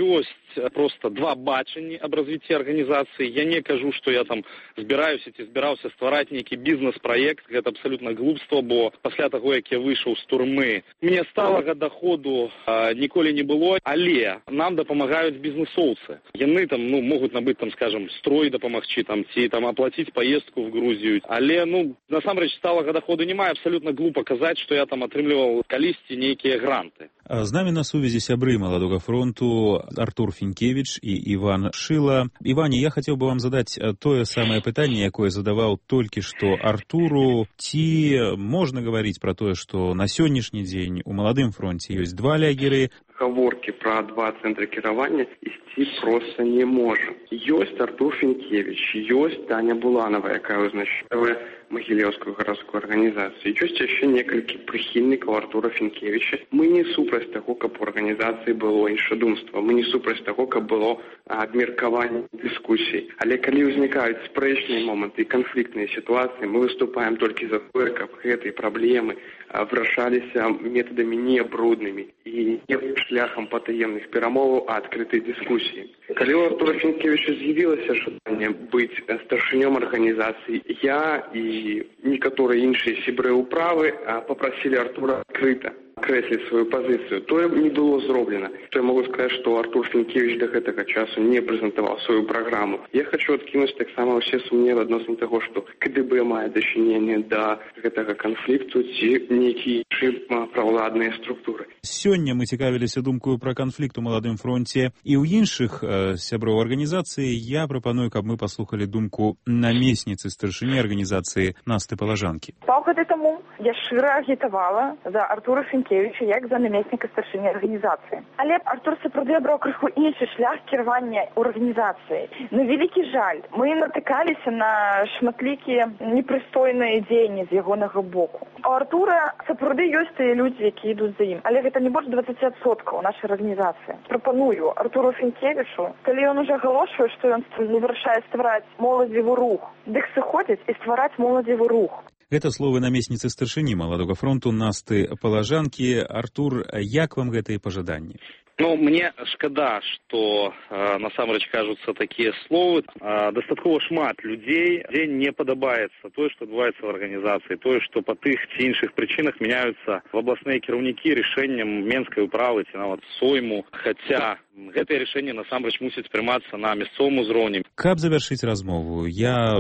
просто два бачання аб развіцці арганізацыі. Я не кажу, што я там збіраюся ці збіраўся ствараць нейкі бізнес-праект. Гэта абсалютна глупства, бо пасля таго, як я выйшаў з турмы, мне сталага доходу а, ніколі не было, але нам дапамагаюць бізнесоўцы. Яны там, ну, могуць набыць, там, скажем, строй дапамагчы, там, ці там аплаціць поездку в Грузію. Але, ну, насамрэч, сталага доходу немає, абсалютна глупа казаць, што я там атрымліваў калісьці нейкія гранты. З нами на сувязі сябры Маладога фронту Артур Фінкевіч і Іван Шыла. Іване, я хацеў бы вам задаць тое самае пытанне, якое задаваў толькі што Артуру. Ці можна гаварыць пра тое, што на сённяшні дзень у Маладым фронце ёсць два лягеры? Гаворкі пра два цэнтры кіравання ісці проста не можа. Ёсць Артур Фінкевіч, ёсць Таня Буланова, якая ўзначальвае Магілёўскую гарадскую арганізацыю. Ёсць яшчэ некалькі прыхільнікаў Артура Фінкевіча. Мы не супраць таго, каб у арганізацыі было іншадумства. Мы не супраць таго, каб было абмеркаванне дыскусій. Але калі ўзнікаюць спрэчныя моманты і канфліктныя сітуацыі, мы выступаем толькі за тое, каб гэтыя праблемы вырашаліся метадамі не бруднымі і не шляхам патаемных перамоваў, а адкрытай дыскусіі. Калі у Артура Фінкевіча з'явілася жаданне быць старшынём арганізацыі, я і некаторыя іншыя сябры ўправы папрасілі Артура адкрыта крэсліць сваю пазіцыю. Тое не было зроблена. То я могу сказаць, што Артур Фінкевіч да гэтага часу не прэзентаваў сваю праграму. Я хочу адкінуць таксама ўсе сумневы адносно таго, што КДБ мае дачыненне да гэтага канфлікту ці нейкія іншыя праўладныя структуры. Сёння мы цікавіліся думкою пра канфлікт у Маладым фронце і ў іншых э, сяброў арганізацыі. Я прапаную, каб мы паслухалі думку намесніцы старшыні арганізацыі Насты Палажанкі. Паўгады таму я шчыра агітавала за Артура Фінкевіча як за намесніка старшыні арганізацыі. Але Артур сапраўды абраў крыху іншы шлях кіравання ў арганізацыі. На вялікі жаль, мы натыкаліся на шматлікія непрыстойныя дзеянні з ягонага боку. У Артура сапраўды ёсць тыя людзі, якія ідуць за ім, але гэта не больш дваццаць адсоткаў нашай арганізацыі. Прапаную Артуру Фінкевічу, калі ён ужо агалошвае, што ён вырашае ствараць моладзевы рух, дык сыходзіць і ствараць моладзевы рух. Гэта словы намесніцы старшыні Маладога фронту Насты Палажанкі. Артур, як вам гэтыя пажаданні? Ну, мне шкада, што э, насамрэч кажуцца такія словы. Э, дастаткова шмат людзей, дзе не падабаецца тое, што адбываецца ў арганізацыі, тое, што па тых ці іншых прычынах мяняюцца в абласныя кіраўнікі рашэннем Менскай управы ці нават Сойму, хаця гэтае рашэнне насамрэч мусіць прымацца на мясцовым узроўні. Каб завяршыць размову, я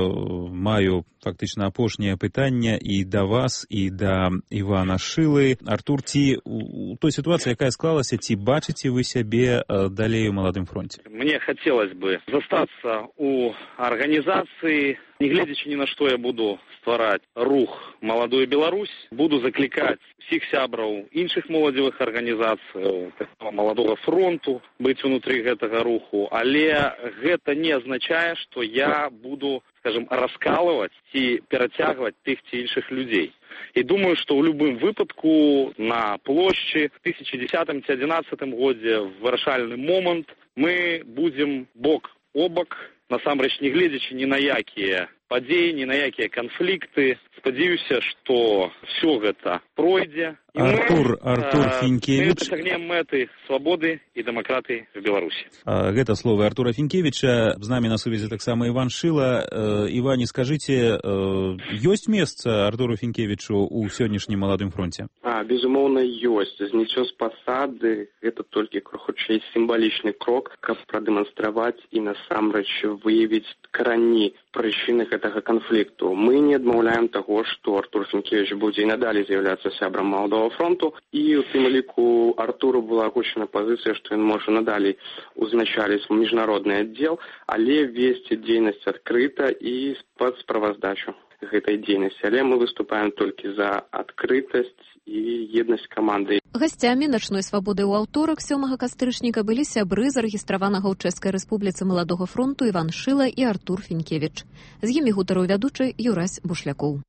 маю фактычна апошняе пытанне і да вас, і да Івана Шылы. Артур, ці у той сітуацыі, якая склалася, ці бачыце вы сябе далей у Маладым фронте? Мне хацелось бы застацца у арганізацыі. Нягледзячы ні на што, я буду ствараць рух «Маладую Беларусь», буду заклікаць усіх сябраў іншых моладзевых арганізацый, Маладога фронту, быць унутры гэтага руху, але гэта не азначае, што я буду, скажем, раскалываць ці перацягваць тых ці іншых людзей. І думаю, што ў любым выпадку на плошчы в две тысячи десятым - две тысячи одиннадцатым годзе в вырашальны момант мы будзем бок о бок, насамрэч не гледзячы ні на якія падзеі, ні на якія канфлікты. Спадзяюся, што все гэта пройдзе. І Артур, мы, Артур а, Фінкевіч. Мы дасягнем мэты свабоды і дэмакратыі в Беларусі. А, гэта словы Артура Фінкевіча. З намі на сувязі таксама Іван Шыла. Э, Іване, скажыце, э, ёсць месца Артуру Фінкевічу ў сённяшнім Маладым фронте? А, безумоўна, ёсць. Зніццё з пасады – гэта толькі хутчэй сімвалічны крок, каб прадэманстраваць і насамрэч выявіць карані прычыны гэтага канфлікту. Мы не адмаўляем таго, што Артур Фінкевіч будзе і надалей з'яўляцца сябрам Маладога фронту, і у тым ліку Артуру была агучана пазіцыя, што ён можа надалей узначаліць міжнародны аддзел, але весці дзейнасць адкрыта і пад справаздачу гэтай дзейнасці. Але мы выступаем толькі за адкрытасць і еднасць каманды. Гасцямі начной свабоды ў аўторак сёмага кастрычніка былі сябры зарэгістраванага ў Чэшскай рэспубліцы Маладога фронту Іван Шыла і Артур Фінкевіч. З імі гутарыў вядучы Юрась Бушлякоў.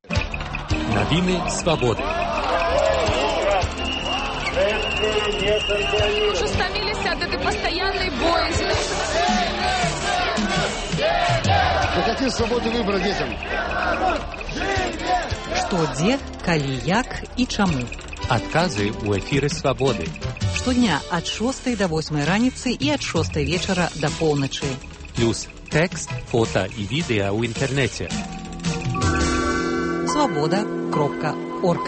Навіны свабоды. Уже стомились от этой постоянной боязни. Мы хотим свободы выбора детям. Што, дзе, калі, як і чаму. Адказы ў эфіры свабоды. Штодня ад шостай да восьмай раніцы і ад шостай вечара да поўначы. Плюс тэкст, фота і відэа ў інтэрнэце. свобода кропка орг.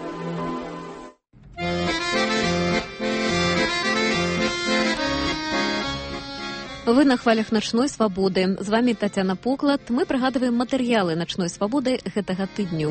Вы на хвалях начной свабоды. З вами Тацяна Поклад. Мы прыгадваем матэрыялы начной свабоды гэтага тыдню.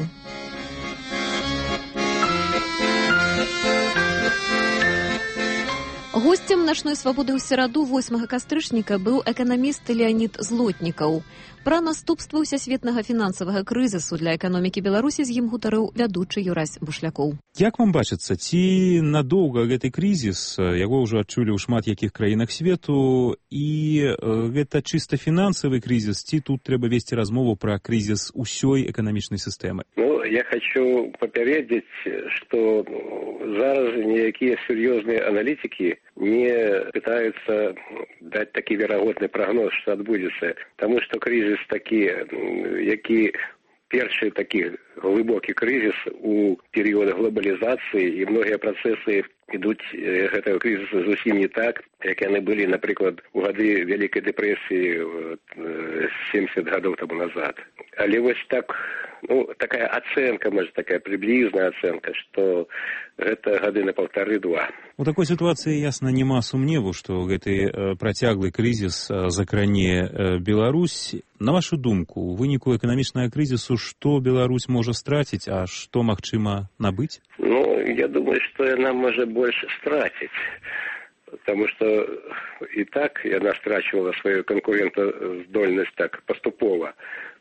Гостем начной свабоды ў сераду восьмага кастрычніка быў эканаміст Леонід Злотнікаў. Пра наступствы ўсесветнага фінансавага крызісу для эканомікі Беларусі з ім гутарыў вядучы Юрась Бушлякоў. Як вам бачыцца, ці надоўга гэты крызіс, яго ўжо адчулі ў шмат якіх краінах свету, і гэта чыста фінансавы крызіс, ці тут трэба весці размову пра крызіс усёй эканамічнай сістэмы? Ну, я хочу папярэдзіць, што зараз ніякія сур'ёзныя аналітыкі не пытаются дать такі верагодны прагноз, што адбудзецца, таму што крызіс такі, які першы такі глыбокі крызіс у перыяд глобалізацыі, і многія працэсы ідуць гэтага крызісу зусім не так, як яны былі, напрыклад, у гады Вялікай дэпрэсіі семьдесят гадоў таму назад. Але вось так, ну, такая ацэнка, можа, такая прыблізная ацэнка, што гэта гады на паўтары-два. У такой сітуацыі, ясна, няма сумневу, што гэты э, працяглы крызіс э, закране э, Беларусь. На вашу думку, у выніку эканамічнага крызісу, што Беларусь можа страціць, а што магчыма набыць? Ну, я думаю, што яна можа больш страціць. Потому что и так яна страчивала свою конкурентоздольность так поступово.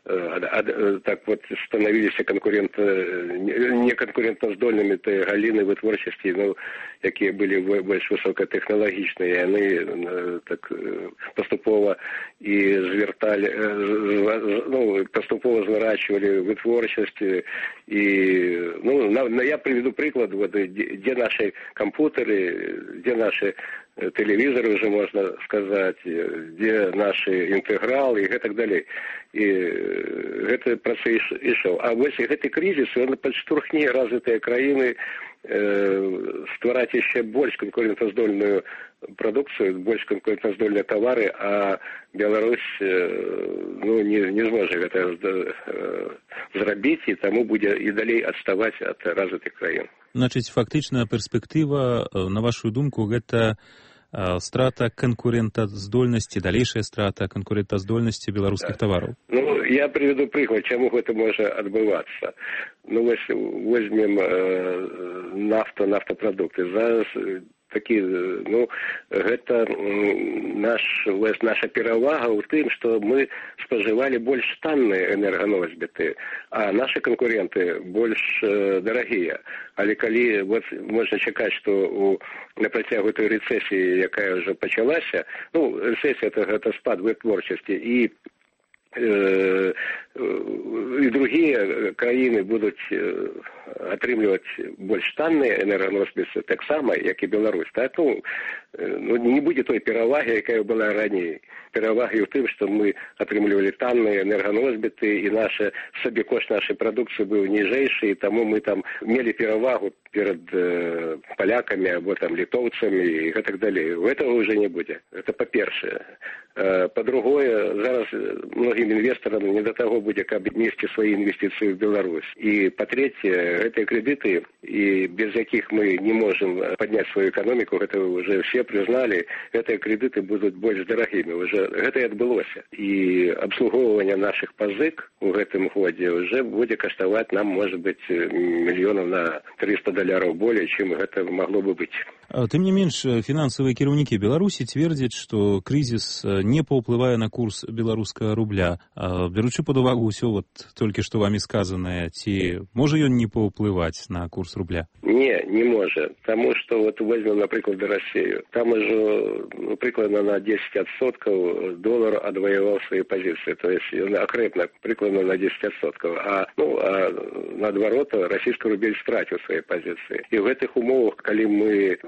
Так вот становились конкурент неконкурентоздольными те галины вытворчасці, ну, якія были больш высокотехнологичные, они так поступово и звертали, ну, поступово зворачивали вытворчасць. И, ну, на, я приведу приклад, вот, где наши компьютеры, где наши телевизоры, уже можно сказать, где наши интегралы и так далее. И гэты працэс ішоў. А вось гэты крызіс, ён падштурхне развітыя краіны э, ствараць яшчэ больш канкурентаздольную прадукцыю, больш канкурентаздольныя тавары, а Беларусь э, ну, не, не зможа гэта э, зрабіць, і таму будзе і далей адставаць ад развітых краін. Значыць, фактычная перспектыва, на вашу думку, гэта страта конкурентаздольнасці, далейшая страта конкурентаздольнасці беларускіх тавараў? Ну, я приведу приклад, чаму гэта можа адбывацца. Ну, вось возьмем э, нафту, нафтапрадукты. Зараз такі, ну, гэта наш, вось, наша перавага ў тым, што мы спажывалі больш танныя энерганосьбіты, а наши конкуренты больш э, дарагія. Але калі вот, можна чакаць, што у, на працягу той рэцэсіі, якая ўжо пачалася, ну, рэцэсія это, гэта спад вытворчасці, і э, і другія краіны будуць э, атрымліваць больш танныя энерганосьбіты таксама, як і Беларусь. Так, ну, ну, не будзе той перавагі, якая была раней. Перавагі ў тым, што мы атрымлівалі танныя энерганосьбіты, і наша сабекошт нашай прадукцыі быў ніжэйшы, і таму мы там мелі перавагу перад э, палякамі або там літоўцамі і гэтак далей. Гэтага ўжо не будзе. Гэта па-першае. Э, па-другое, зараз многім інвестарам не да таго будзе, каб несці свае інвестыцыі ў Беларусь. І па-трэцяе, гэтыя крэдыты, і без якіх мы не можам падняць сваю эканоміку, гэта ўжо все прызналі, гэтыя крэдыты будуць больш дарагімі. Уже гэта і адбылося. І абслугоўванне нашых пазык у гэтым годзе уже будзе каштаваць нам, можа быць, мільёнаў на триста даляраў болей, чым гэта магло бы быць. Тым не менш, фінансавыя кіраўнікі Беларусі цвердзяць, што крызіс не паўплывае на курс беларускага рубля. Беручы пад увагу ўсё вот толькі што вамі сказанае, ці можа ён не паўплываць на курс рубля? Не, не можа. Таму што вот возьмем, напрыклад, Расію. Там ужо, ну, прыкладна на десять адсоткаў долар адваяваў свае пазіцыі. То есть ён акрэпна прыкладна на десять адсоткаў. А, ну, а наадварот, расійскі рубель страціў свае пазіцыі. І ў гэтых умовах, калі мы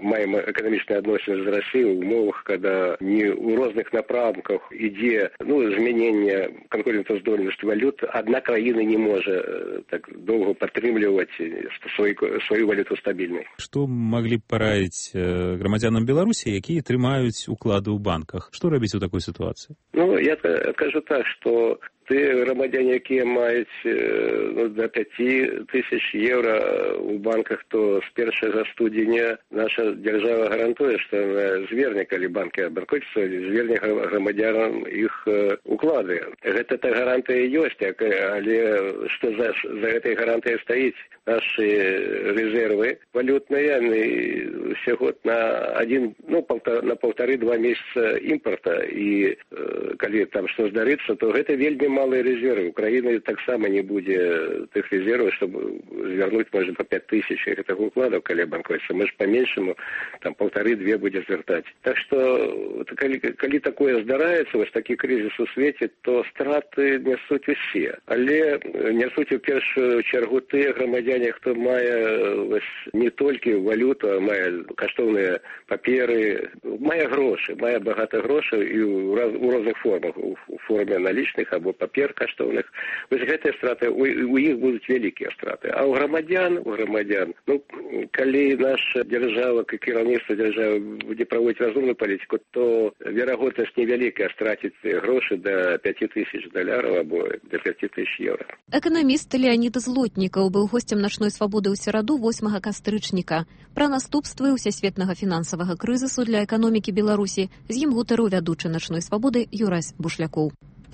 маем эканамічныя адносіны з Расіяй у умовах, когда не ў розных напрамках ідзе ну, змянення канкурентаздольнасці валют, одна краіна не можа так доўга падтрымліваць свою, сваю валюту стабільнай. Што маглі б параіць грамадзянам Беларусі, якія трымаюць уклады ў банках? Што рабіць у такой сітуацыі? Ну, я кажу так, што ты громадяне, якія маюць ну, до пяти тысяч евро у банках, то з першага студзеня наша дзяржава гарантуе, што она зверне, калі банкі абанкруцяцца, зверне грамадзянам іх уклады. Гэта та гарантыя ёсць, але што за, за гэтай гарантыяй стаіць? Нашы рэзервы валютныя ўсяго на один, ну, на полторы-два месяца імпорта. І калі там што здарыцца, то гэта вельмі малые резервы. Украина таксама не будзе тых резерваў, чтобы звярнуць, можа, по пять тысяч гэтых укладаў, калі банкруцяцца. Мы ж по-меншаму там полторы-две будзе звяртаць. Так што, калі, калі такое здараецца, вось такі крызіс у свеце, то страты нясуць усе. Але нясуць у першую чаргу тыя грамадзяне, хто мае вось, не толькі валюту, а мае каштоўныя паперы, мае грошы, мае багата грошаў і ў, раз, у розных формах, у, у форме налічных або папер каштоўных. Вось гэтыя страты, у, у іх будуць вялікія страты. А ў грамадзян, у грамадзян, ну, калі наша дзяржава, кіраўніцтва дзяржавы будзе праводзіць разумную палітыку, то верагоднасць невялікая страціць грошы да пяти тысяч даляраў або да пяти тысяч евро. Эканаміст Леонід Злотнікаў быў госцем начной свабоды ў сераду восьмага кастрычніка. Пра наступствы ўсесветнага фінансавага крызісу для эканомікі Беларусі з ім гутарыў вядучы начной свабоды Юрась Бушлякоў.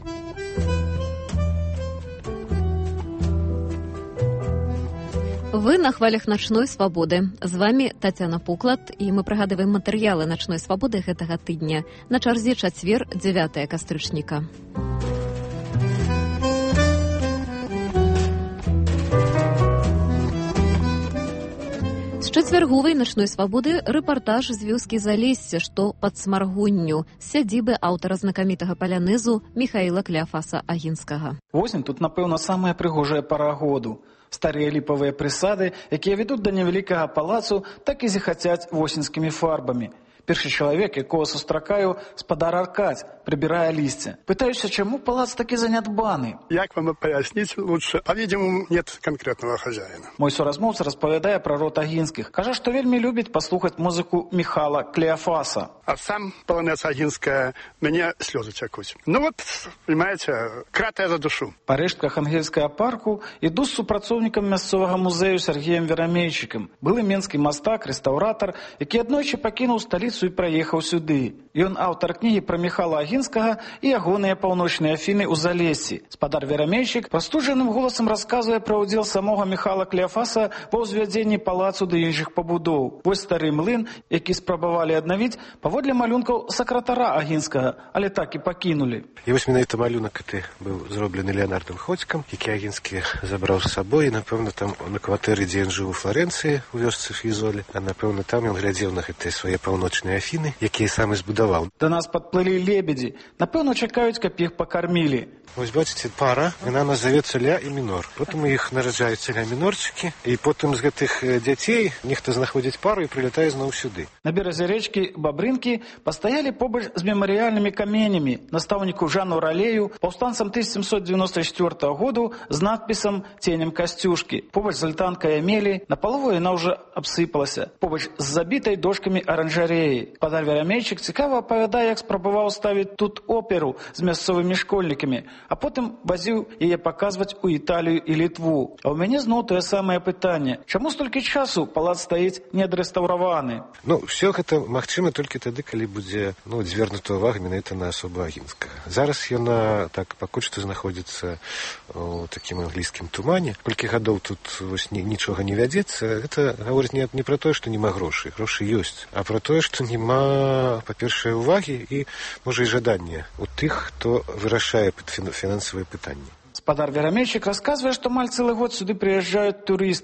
Вы на хвалях начной свабоды. З вами Тацяна Поклад, і мы прыгадываем матэрыялы начной свабоды гэтага тыдня. На чарзе чацвер, дзевятага кастрычніка. З чацвярговай начной свабоды рэпартаж з вёскі Залессе, што пад Смаргонню, з сядзібы аўтара знакамітага палянезу Міхаіла Клеафаса Агінскага. Восень тут, напэўна, самая прыгожая пара году. Старыя ліпавыя прысады, якія ведуць да невялікага палацу, так і зіхацяць восеньскімі фарбамі. Першы чалавек, якого сустракаю, спадар Аркадь, прибирая листья. Пытаюсь, чему палац таки занятбаны? Як вам пояснить лучше? По-видимому, нет конкретного хозяина. Мой соразмовца распавядае про род Агінскіх. Кажа, што вельмі любіць паслухаць музыку Михала Клеафаса. А сам полонез Агінская, мне слезы текут. Ну вот, понимаете, кратая за душу. По рэштках ангельскага парку іду з супрацоўнікам мясцовага музею Сергеем Верамейчыкам. Былы менскі мастак, рэстаўратар, які аднойчы пакінуў сталіцу і праехаў сюды. Ён аўтар кнігі пра Михала Агінскага і ягоныя паўночныя Афіны ў Залессі. Спадар Верамейчык прастуджаным голасам расказвае пра ўдзел самога Михала Клеафаса ва ўзвядзенні палацу ды іншых пабудоў. Вось стары млын, які спрабавалі аднавіць паводле малюнкаў сакратара Агінскага, але так і пакінулі. І вось менавіта малюнак гэты быў зроблены Леонардом Ходзькам, які Агінскі забраў з сабой, і, напэўна, там на кватэры, дзе ён жыў у Флорэнцыі, у вёсцы Фізолі, а, напэўна, там ён глядзеў на гэтыя свае паўночныя Афіны, якія сам і збудаваў. Да нас падплылі лебедзі. Напэўна, чакаюць, каб іх пакармілі. Вось бачыце, пара, яна назавецца ля і мінор. Потым у іх нараджаюцца ля мінорчыкі, і потым з гэтых дзяцей нехта знаходзіць пару і прылятае зноў сюды. На беразе рэчкі Бабрынкі пастаялі побач з мемарыяльнымі каменямі настаўніку Жану Ралею, паўстанцам тысяча сямсот девяносто четвёртого году з надпісам «Ценем Касцюшкі». Побач з альтанкай Амелі, напалову яна ўжо абсыпалася. Побач з забітай дошкамі аранжарэі. Спадар Верамейчык цікава апавядае, як спрабаваў ставіць тут оперу з мясцовымі школьнікамі, а потым вазіў яе паказваць у Італію і Літву. А ў мяне зноў тое самае пытанне. Чаму столькі часу палац стаіць неадрэстаўраваны? Ну, все гэта магчыма толькі тады, калі будзе ну, звярнута ўвага менавіта на асобу Агінскага. Зараз яна так пакуль што знаходзіцца у такім англійскім тумане. Колькі гадоў тут вось, нічога не вядзецца, гэта гаворыць не, не пра тое, што няма грошай. Грошы ёсць, а пра тое, што няма, па-першае, увагі і, можа, і жаданне у тых, хто вырашае фінансавыя пытанні. Спадар Верамейчык расказвае, што маль цэлы год сюды прыязджаюць турысты.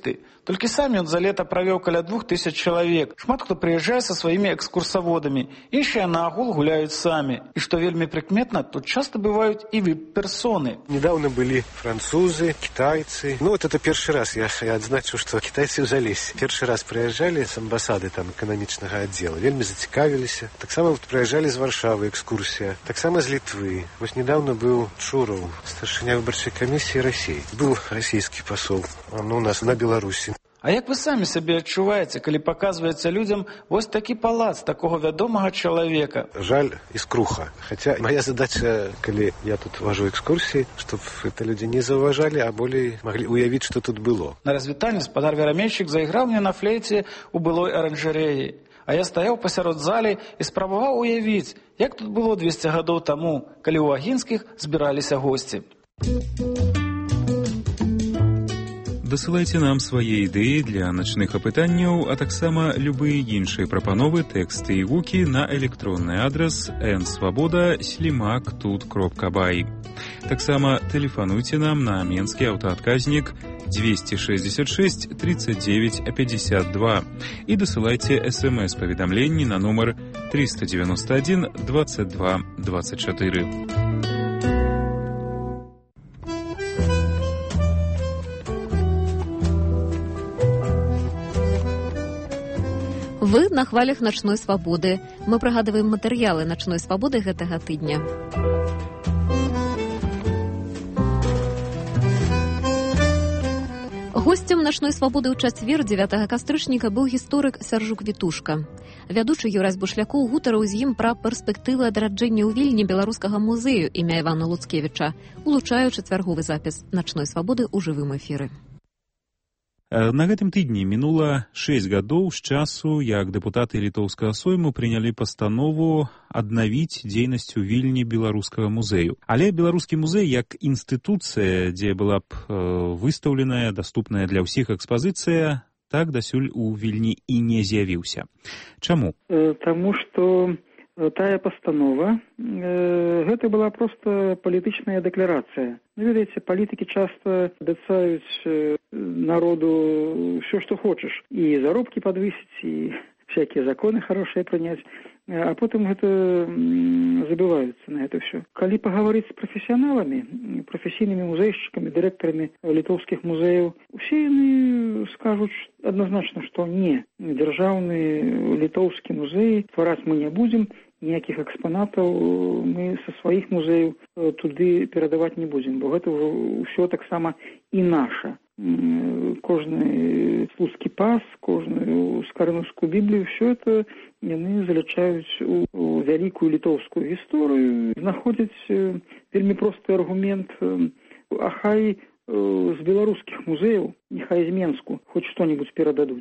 Толькі самі ён за лета правёў каля двух тысяч чалавек. Шмат хто прыязджае са сваімі экскурсаводамі, іншыя наогул гуляюць самі. І што вельмі прыкметна, тут часта бываюць і віп-персоны. Недавно были французы, китайцы. Ну вот это первый раз, я, я отзначу, что китайцы взялись. Первый раз приезжали с амбассады там экономичного отдела, вельми зацікавились. Так само вот приезжали из Варшавы экскурсия, так само из Литвы. Вот недавно был Шуров, старшиня выборчей комиссии России. Был российский посол, он у нас на Беларуси. А як вы самі сабе адчуваеце, калі паказваецца людзям вось такі палац такога вядомага чалавека? Жаль і скруха. Хотя моя задача, калі я тут вожу экскурсии, чтобы это люди не зауважали, а более могли уявить, что тут было. На развітанне спадар Верамейчык заіграў мне на флейце у былой аранжарэі. А я стаяў пасярод залі і спрабаваў уявіць, як тут было двесце гадоў таму, калі ў Агінскіх збіраліся госці. Дасылайце нам свае ідэі для начных апытанняў, а таксама любыя іншыя прапановы, тэксты і гукі на электронны адрас эн свабода слімак тут кропка бай. Таксама тэлефануйце нам на менскі аўтаадказнік двести шестьдесят шесть тридцать девять пятьдесят два і дасылайце смс-паведамленні на нумар триста девяносто один двадцать два двадцать четыре. Вы на хвалях начной свабоды. Мы прыгадваем матэрыялы начной свабоды гэтага тыдня. Госцем начной свабоды ў чацвер дзевятага кастрычніка быў гісторык Сяржук Вітушка. Вядучы Юрась Бушлякоў гутарыў з ім пра перспектывы адраджэння ў Вільні беларускага музею імя Івана Луцкевіча, улучаю чацвярговы запіс начной свабоды ў жывым эфіры. На гэтым тыдні мінула шэсць гадоў з часу, як дэпутаты літоўскага сойму прынялі пастанову аднавіць дзейнасць у Вільні беларускага музею. Але беларускі музей як інстытуцыя, дзе была б выстаўленая, даступная для ўсіх экспазіцыя, так дасюль у Вільні і не з'явіўся. Чаму? Таму што тая пастанова, э, гэта была проста палітычная дэкларацыя. Ну, ведаеце, палітыкі часта абяцаюць э, народу ўсё, што хочаш. І заробкі падвысіць, і всякие законы хорошие прыняць, а потым гэта м, забываюцца на гэта ўсё. Калі пагаварыць з прафесіяналамі, прафесійнымі музейшчыкамі, дырэктарамі літоўскіх музеяў, усе яны скажуць адназначна, што не, дзяржаўны літоўскі музей ствараць мы не будзем, ніякіх экспанатаў мы са сваіх музеяў туды перадаваць не будзем, бо гэта ўсё таксама і наша. Кожны слуцкі пас, кожную скарынаўскую біблію, ўсё это яны залічаюць у, у вялікую літоўскую гісторыю, знаходзяць вельмі просты аргумент, а хай з беларускіх музеяў, нехай з Менску хоць што-небудзь перададуць.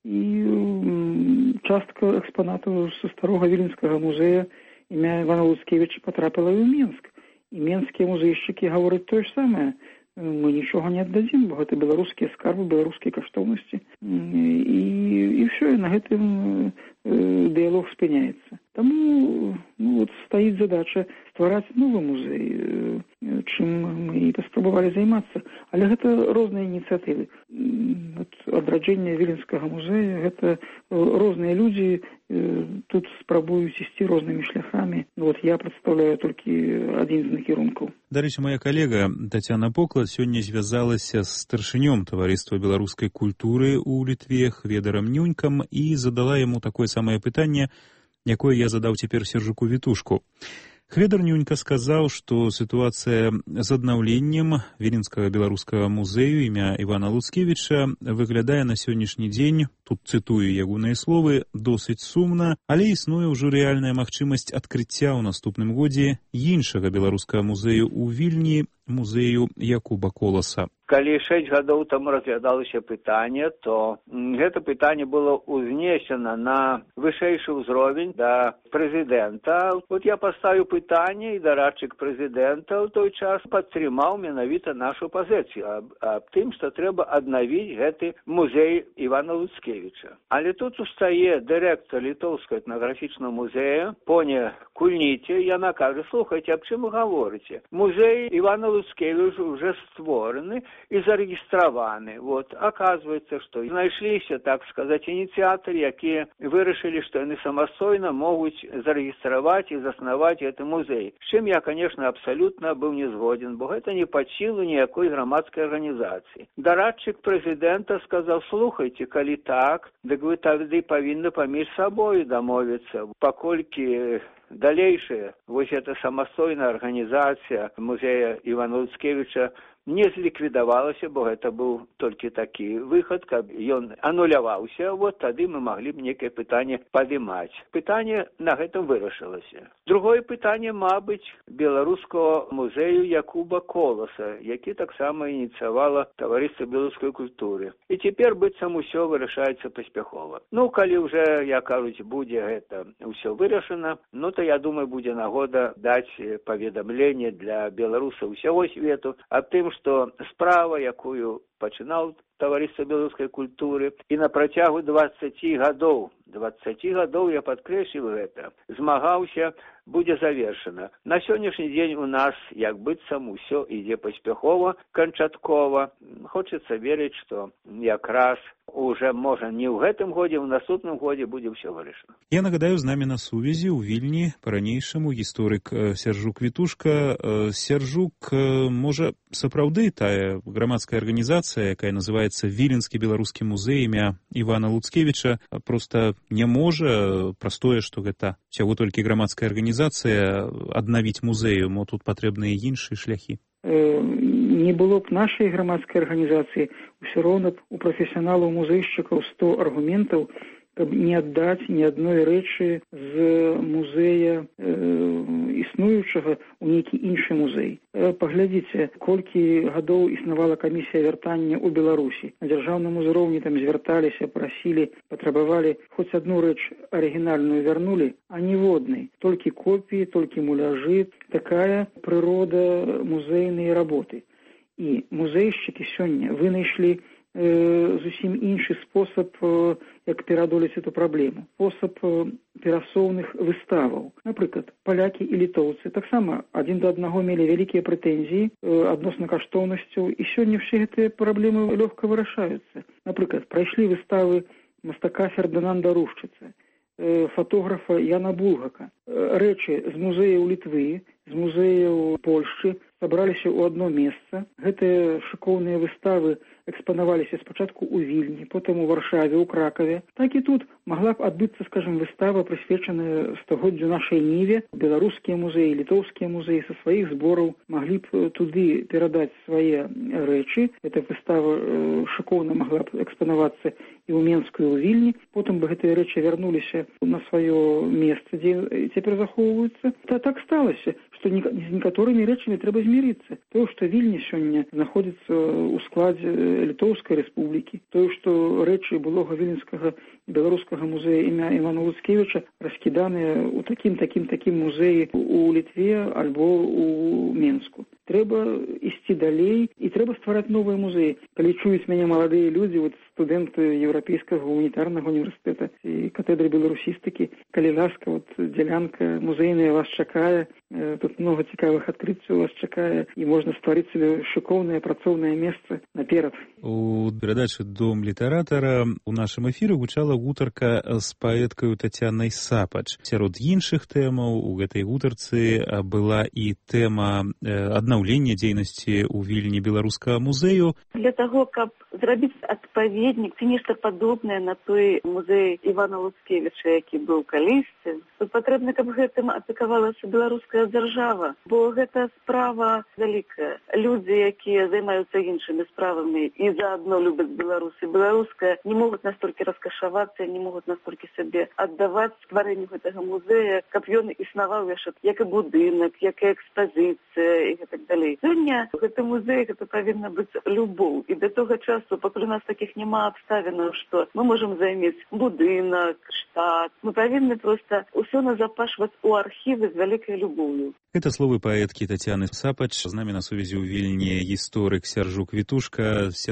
І частка экспанатаў са старога Віленскага музея імя Івана Луцкевіча потрапіла і ў Менск. І менскія музейшчыкі гавораць тое ж самае. Мы нічога не аддадзім, бо гэта беларускія скарбы, беларускія каштоўнасці. І, і ўсё, і на гэтым дыялог спыняецца. Таму ну, вот, стаіць задача ствараць новы музей, чым мы і паспрабавалі займацца. Але гэта розныя ініцыятывы. Вот, адраджэнне Віленскага музея, гэта розныя людзі тут спрабуюць ісці рознымі шляхамі. Ну, вот я прадстаўляю толькі адзін з накірункаў. Дарэчы, моя калега Тацяна Поклад сёння звязалася з старшынём таварыства беларускай культуры ў Літве Хведарам Нюнькам і задала яму такое самае пытанне, якое я задаў цяпер Сяржуку Вітушку. Хведар Нюнька сказаў, што сітуацыя з аднаўленнем Віленскага беларускага музею імя Івана Луцкевіча выглядае на сённяшні дзень, тут цытую ягоныя словы, досыць сумна, але існуе ўжо рэальная магчымасць адкрыцця ў наступным годзе іншага беларускага музею ў Вільні, музею Якуба Коласа. Калі шэсць гадоў таму разглядалася пытанне, то гэта пытанне было ўзнесена на вышэйшы ўзровень да прэзідэнта. Вот я паставіў пытанне, і дарадчык прэзідэнта ў той час падтрымаў менавіта нашу пазіцыю аб, аб тым, што трэба аднавіць гэты музей Івана Луцкевіча. Але тут устае дырэктар літоўскага этнаграфічнага музея Поня Кульніце, яна кажа: слухайце, аб чым вы гаворыце? Музей Івана Іван-Луцкевич уже створаны и зарегистрованы. Вот. Оказывается, что знайшліся, так сказать, инициаторы, якія вырашили, что они самостойно могут зарегистрировать и заснавать этот музей. С чем я, конечно, абсолютно был не згоден, бо это не под силу никакой громадской организации. Дорадчик президента сказал: слухайте, коли так, так вы тогда повинны поміж собой домовиться, покольки далейшая вот эта самостойная организация музея Ивана Луцкевича не зліквідавалася, бо гэта быў толькі такі выхад, каб ён ануляваўся, вот тады мы маглі б некае пытанне падымаць. Пытанне на гэтым вырашылася. Другое пытанне, мабыць, беларускага музею Якуба Коласа, які таксама ініцыявала таварыства беларускай культуры. І цяпер, быццам, усё вырашаецца паспяхова. Ну, калі ўжо, як кажуць, будзе гэта ўсё вырашана, ну, то, я думаю, будзе нагода даць паведамленне для беларусаў усяго свету аб тым, што справа, якую пачынаў таварыства беларускай культуры, і на працягу дваццаці гадоў, дваццаці гадоў, я падкрэсліваю гэта, змагаўся, будзе завершана. На сённяшні дзень у нас, як быццам, усё ідзе паспяхова, канчаткова. Хочацца верыць, што якраз уже, можа, не ў гэтым годзе, у наступным годзе будзе ўсё вырашана. Я нагадаю, з намі на сувязі ў Вільні па-ранейшаму гісторык Сяржук Вітушка. Сяржук, можа, сапраўды тая грамадская арганізацыя, якая называецца Віленскі беларускі музей імя Івана Луцкевіча, проста не можа, праз тое, што гэта усяго толькі грамадская арганізацыя, аднавіць музею, мо тут патрэбныя іншыя шляхі. Не было б нашай грамадскай арганізацыі, ўсё роўна у прафесіяналаў музейшчыкаў сто аргументаў, каб не аддаць ні адной рэчы з музея э, існуючага ў нейкі іншы музей. Э, паглядзіце, колькі гадоў існавала камісія вяртання ў Беларусі. На дзяржаўным узроўні там звярталіся, прасілі, патрабавалі хоць адну рэч арыгінальную вярнулі, а ніводнай. Толькі копіі, толькі муляжы. Такая прырода музейнай работы. І музейшчыкі сёння вынайшлі зусім іншы спосаб, як пераадолець эту праблему. Спосаб перасоўных выставаў. Напрыклад, палякі і літоўцы таксама адзін да аднаго мелі вялікія прэтэнзіі адносна каштоўнасцяў, і сёння ўсе гэтыя праблемы лёгка вырашаюцца. Напрыклад, прайшлі выставы мастака Фердынанда Рушчыца, фотографа Яна Булгака. Рэчы з музеяў Літвы, з музеяў Польшчы сабраліся ў адно месца. Гэтыя шыкоўныя выставы экспанаваліся спачатку ў Вільні, потым у Варшаве, у Кракаве. Так і тут магла б адбыцца, скажем, выстава, прысвечаная стагоддзю нашай Ніве. Беларускія музеі, літоўскія музеі са сваіх збораў маглі б туды перадаць свае рэчы. Эта выстава шыкоўна магла б экспанавацца і ў Менску, і ў Вільні. Потым бы гэтыя рэчы вярнуліся на сваё месца, дзе цяпер захоўваюцца. Та так сталася, што з некаторымі рэчамі трэба змірыцца. Тое, што Вільня сёння знаходзіцца ў складзе Літоўскай рэспублікі, тое, што рэчы былога віленскага беларускага музея імя Івана Луцкевіча раскіданыя ў такім-такім-такім музеі у Літве альбо ў Менску. Трэба ісці далей і трэба ствараць новыя музеі. Калі чуюць мяне маладыя людзі, вот студэнты Еўрапейскага гуманітарнага універсітэта і катедры беларусістыкі, калі ласка, вот дзялянка музейная вас чакае, тут много цікавых адкрыццяў вас чакае, і можна стварыць сабе шыкоўнае працоўнае месца наперад. У перадачы «Дом літаратара» у нашым эфіры гучала гутарка з паэткаю Тацянай Сапач. Сярод іншых тэмаў у гэтай гутарцы была і тэма аднаўлення дзейнасці ў Вільні беларускага музею. Для таго, каб зрабіць адпаведнік ці нешта падобнае на той музей Івана Луцкевіча, які быў калісьці, то патрэбна, каб гэтым апекавалася беларуская дзяржава, бо гэта справа вялікая. Людзі, якія займаюцца іншымі справамі і заадно любяць Беларусь і беларуская, не могуць настолькі раскашавацца, не могуць настолькі сабе аддаваць стварэнню гэтага музея, каб ён існаваў яшчэ як і будынак, як і экспазіцыя і так далей. Сёння гэты музей, гэта павінна быць любоў. І да того часу, пакуль у нас такіх няма абставінаў, што мы можам займець будынак, штат, мы павінны проста ўсё назапашваць у архівы з вялікай любоўю. Это словы паэткі Тацяны Сапач. З намі на сувязі ў Вільні гісторык Сяржук Вітушка. Сяржук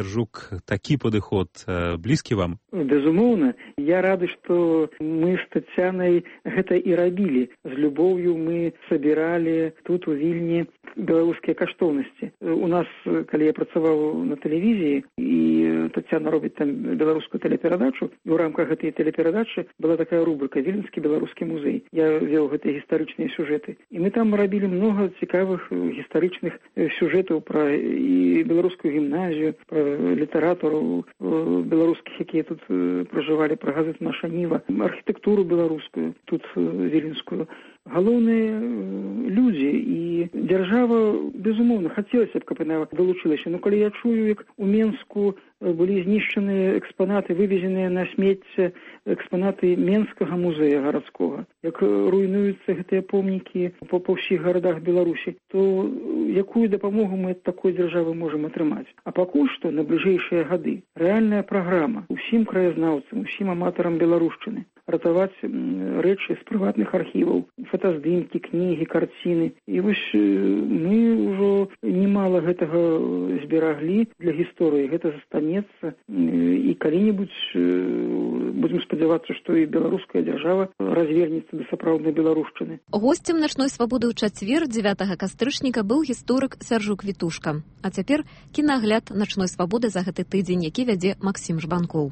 Сяржук, такі падыход блізкі вам? Безумоўна. Я рады, што мы з Тацянай гэта і рабілі. З любоўю мы сабіралі тут у Вільні беларускія каштоўнасці. У нас, калі я працаваў на тэлевізіі, і Тацяна робіць там беларускую тэлеперадачу, і ў рамках гэтай тэлеперадачы была такая рубрика «Вільнюскі беларускі музей». Я вёў гэтыя гістарычныя сюжэты. І мы там рабілі многа цікавых гістарычных сюжэтаў пра і беларускую гімназію, пра літаратуру беларускіх, якія тут пражывалі, пра газету «Наша Ніва», архітэктуру беларускую, тут віленскую. Галоўныя людзі, і дзяржава, безумоўна, хацелася б, каб яна далучылася. Но калі я чую, як у Менску былі знішчаныя экспанаты, вывезеныя на смецце экспанаты Менскага музея гарадскога, як руйнуюцца гэтыя помнікі па, па ўсіх гарадах Беларусі, то якую дапамогу мы ад такой дзяржавы можам атрымаць? А пакуль што на бліжэйшыя гады рэальная праграма ўсім краязнаўцам, усім аматарам беларушчыны ратаваць рэчы з прыватных архіваў, фотаздымкі, кнігі, карціны. І вось мы ўжо немала гэтага збераглі для гісторыі. Гэта застанецца, і калі-небудзь будзем спадзявацца, што і беларуская дзяржава развернецца да сапраўднай беларушчыны. Госцем начной свабоды ў чацвер дзевятага кастрычніка быў гісторык Сяржук Вітушка. А цяпер кінагляд начной свабоды за гэты тыдзень, які вядзе Максім Жбанкоў.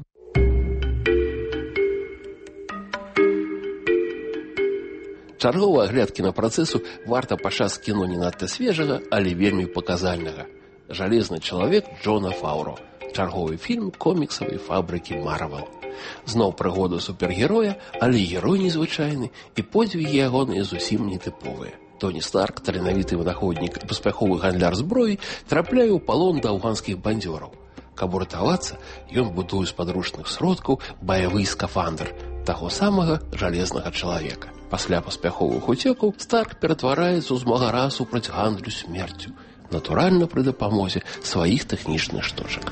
Чарговы агляд кінапрацэсу варта пачаць з кіно не надта свежага, але вельмі паказальнага. «Жалезны чалавек» Джона Фаўро. Чарговы фільм коміксавай фабрыкі Марвел. Зноў прыгода супергероя, але герой незвычайны, і подзвігі ягоныя зусім нетыповыя. Тоні Старк, таленавіты вынаходнік і паспяховы гандляр зброі, трапляе ў палон да афганскіх бандзёраў. Каб уратавацца, ён будуе з падручных сродкаў баявы скафандр таго самага жалезнага чалавека. Пасля паспяховых уцекаў Старк ператвараецца ў змагара супраць гандлю смерцю, натуральна пры дапамозе сваіх тэхнічных штучак.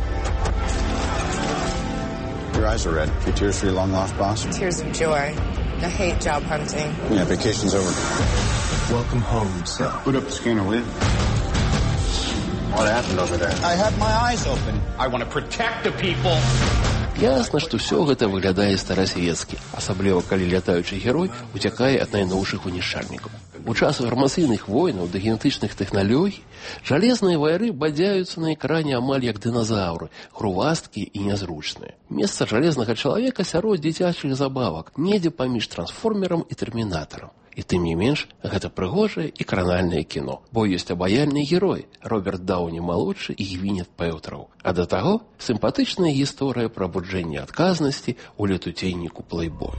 Your eyes are red. Your tears for your long lost boss? Tears of joy. I hate job hunting. Yeah, vacation's over. Welcome home, sir. Put up the scanner, will you? What happened over there? I had my eyes open. I want to protect the people. Ясна, што ўсё гэта выглядае старасвецкі, асабліва калі лятаючы герой уцякае ад найноўшых вынішчальнікаў. У час фармацыйных войнаў да генетычных тэхналогій жалезныя ваяры бадзяюцца на экране амаль як дыназаўры, грувасткія і нязручныя. Месца жалезнага чалавека сярод дзіцячых забавак, недзе паміж трансформерам і тэрмінатарам. І тым не менш, гэта прыгожае і кранальнае кіно, бо ёсць абаяльны герой Роберт Даўні-малодшы і Гвінет Пэлтраў. А да таго, сімпатычная гісторыя пра абуджэнне адказнасці ў летуцейніку плейбою.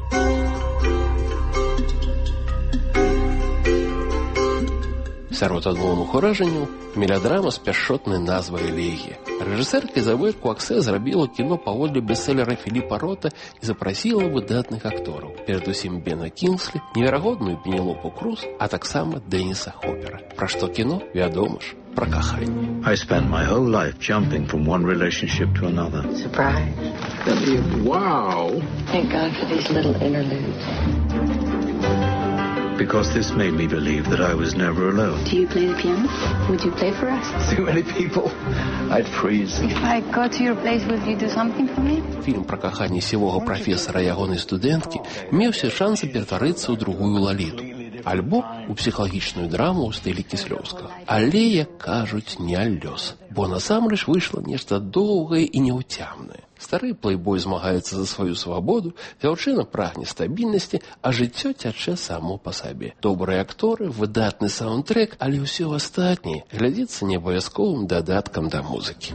Сярод адмоўных уражанняў мелядрама з пяшчотнай назвай «Элегія». Рэжысэрка Ізабель Куаксе зрабіла кіно паводле бестселера Філіпа Рота і запрасіла выдатных актораў. Перадусім Бена Кінгслі, неверагодную Пенелопу Круз, а таксама Дэніса Хопера. Пра што кіно? Вядома ж, пра каханне. I spent my whole life jumping from one relationship to another. Surprise. Wow. Thank God for these little interludes. Because this made me believe that I was never alone. Do you play the piano? Would you play for us? Too many people. I'd freeze. If I go to your place, will you do something for me? Фільм пра каханне сівога прафесара ягонай студэнткі меў усе шансы ператварыцца ў другую Лаліту. Альбо ў псіхалагічную драму ў стылі Кіслёўскага. Але, як кажуць, не лёс. Бо насамрэч выйшла нешта доўгае і няўцямнае. Стары плейбой змагаецца за сваю свабоду, дзяўчына прагне стабільнасці, а жыццё цячэ само па сабе. Добрыя акторы, выдатны саундтрэк, але ўсё астатняе глядзіцца неабавязковым дадаткам да музыкі.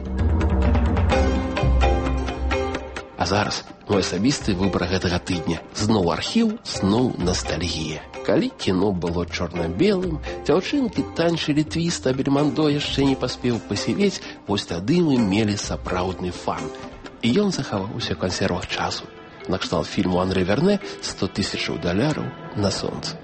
А зараз мой асабісты выбар гэтага тыдня. Зноў архіў, зноў ностальгія. Калі кіно было чорна-белым, дзяўчынкі танчылі твіст, а Бельмондо яшчэ не паспеў пасівець, вось тады мы мелі сапраўдны фан. І ён захаваўся ў кансервах часу. Накшталт фільму Анрэ Верне «сто тысячаў даляраў на сонцы».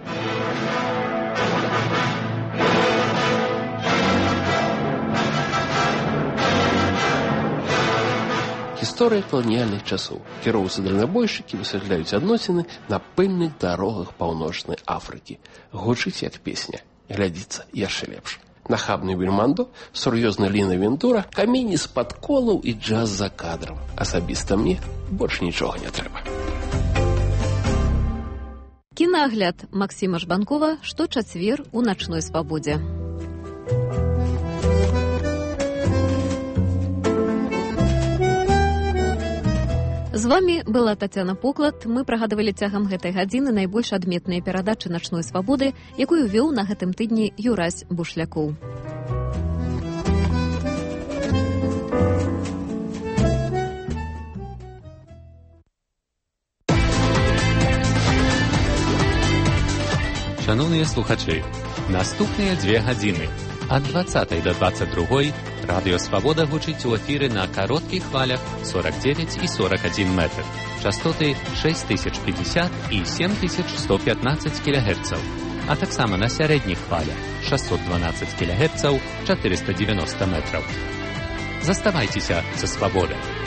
Гісторыя каланіяльных часоў. Кіроўцы-дальнабойшчыкі высвятляюць адносіны на пыльных дарогах паўночнай Афрыкі. Гучыць як песня. Глядзіцца яшчэ лепш. Нахабны Бельмондо, сур'ёзны Ліна Вентура, камені з-пад колаў і джаз за кадрам. Асабіста мне больш нічога не трэба. Кінагляд Максіма Жбанкова шточацвер у начной свабодзе. З вами была Тацяна Поклад. Мы прагадывалі цягам гэтай гадзіны найбольш адметныя перадачы начной свабоды, якую вёў на гэтым тыдні Юрась Бушлякоў. Шановныя слухачы, наступныя дзве гадзіны ад дваццатай да дваццаць другой Радыё Свабода гучыць у эфіры на кароткіх хвалях сорок девять і сорок один метр, частоты шесть тысяч пятьдесят і семь тысяч сто пятнадцать кілогерцаў, а таксама на сярэдніх хвалях шестьсот двенадцать кілогерцаў, четыреста девяносто метров. Заставайцеся са Свабодай.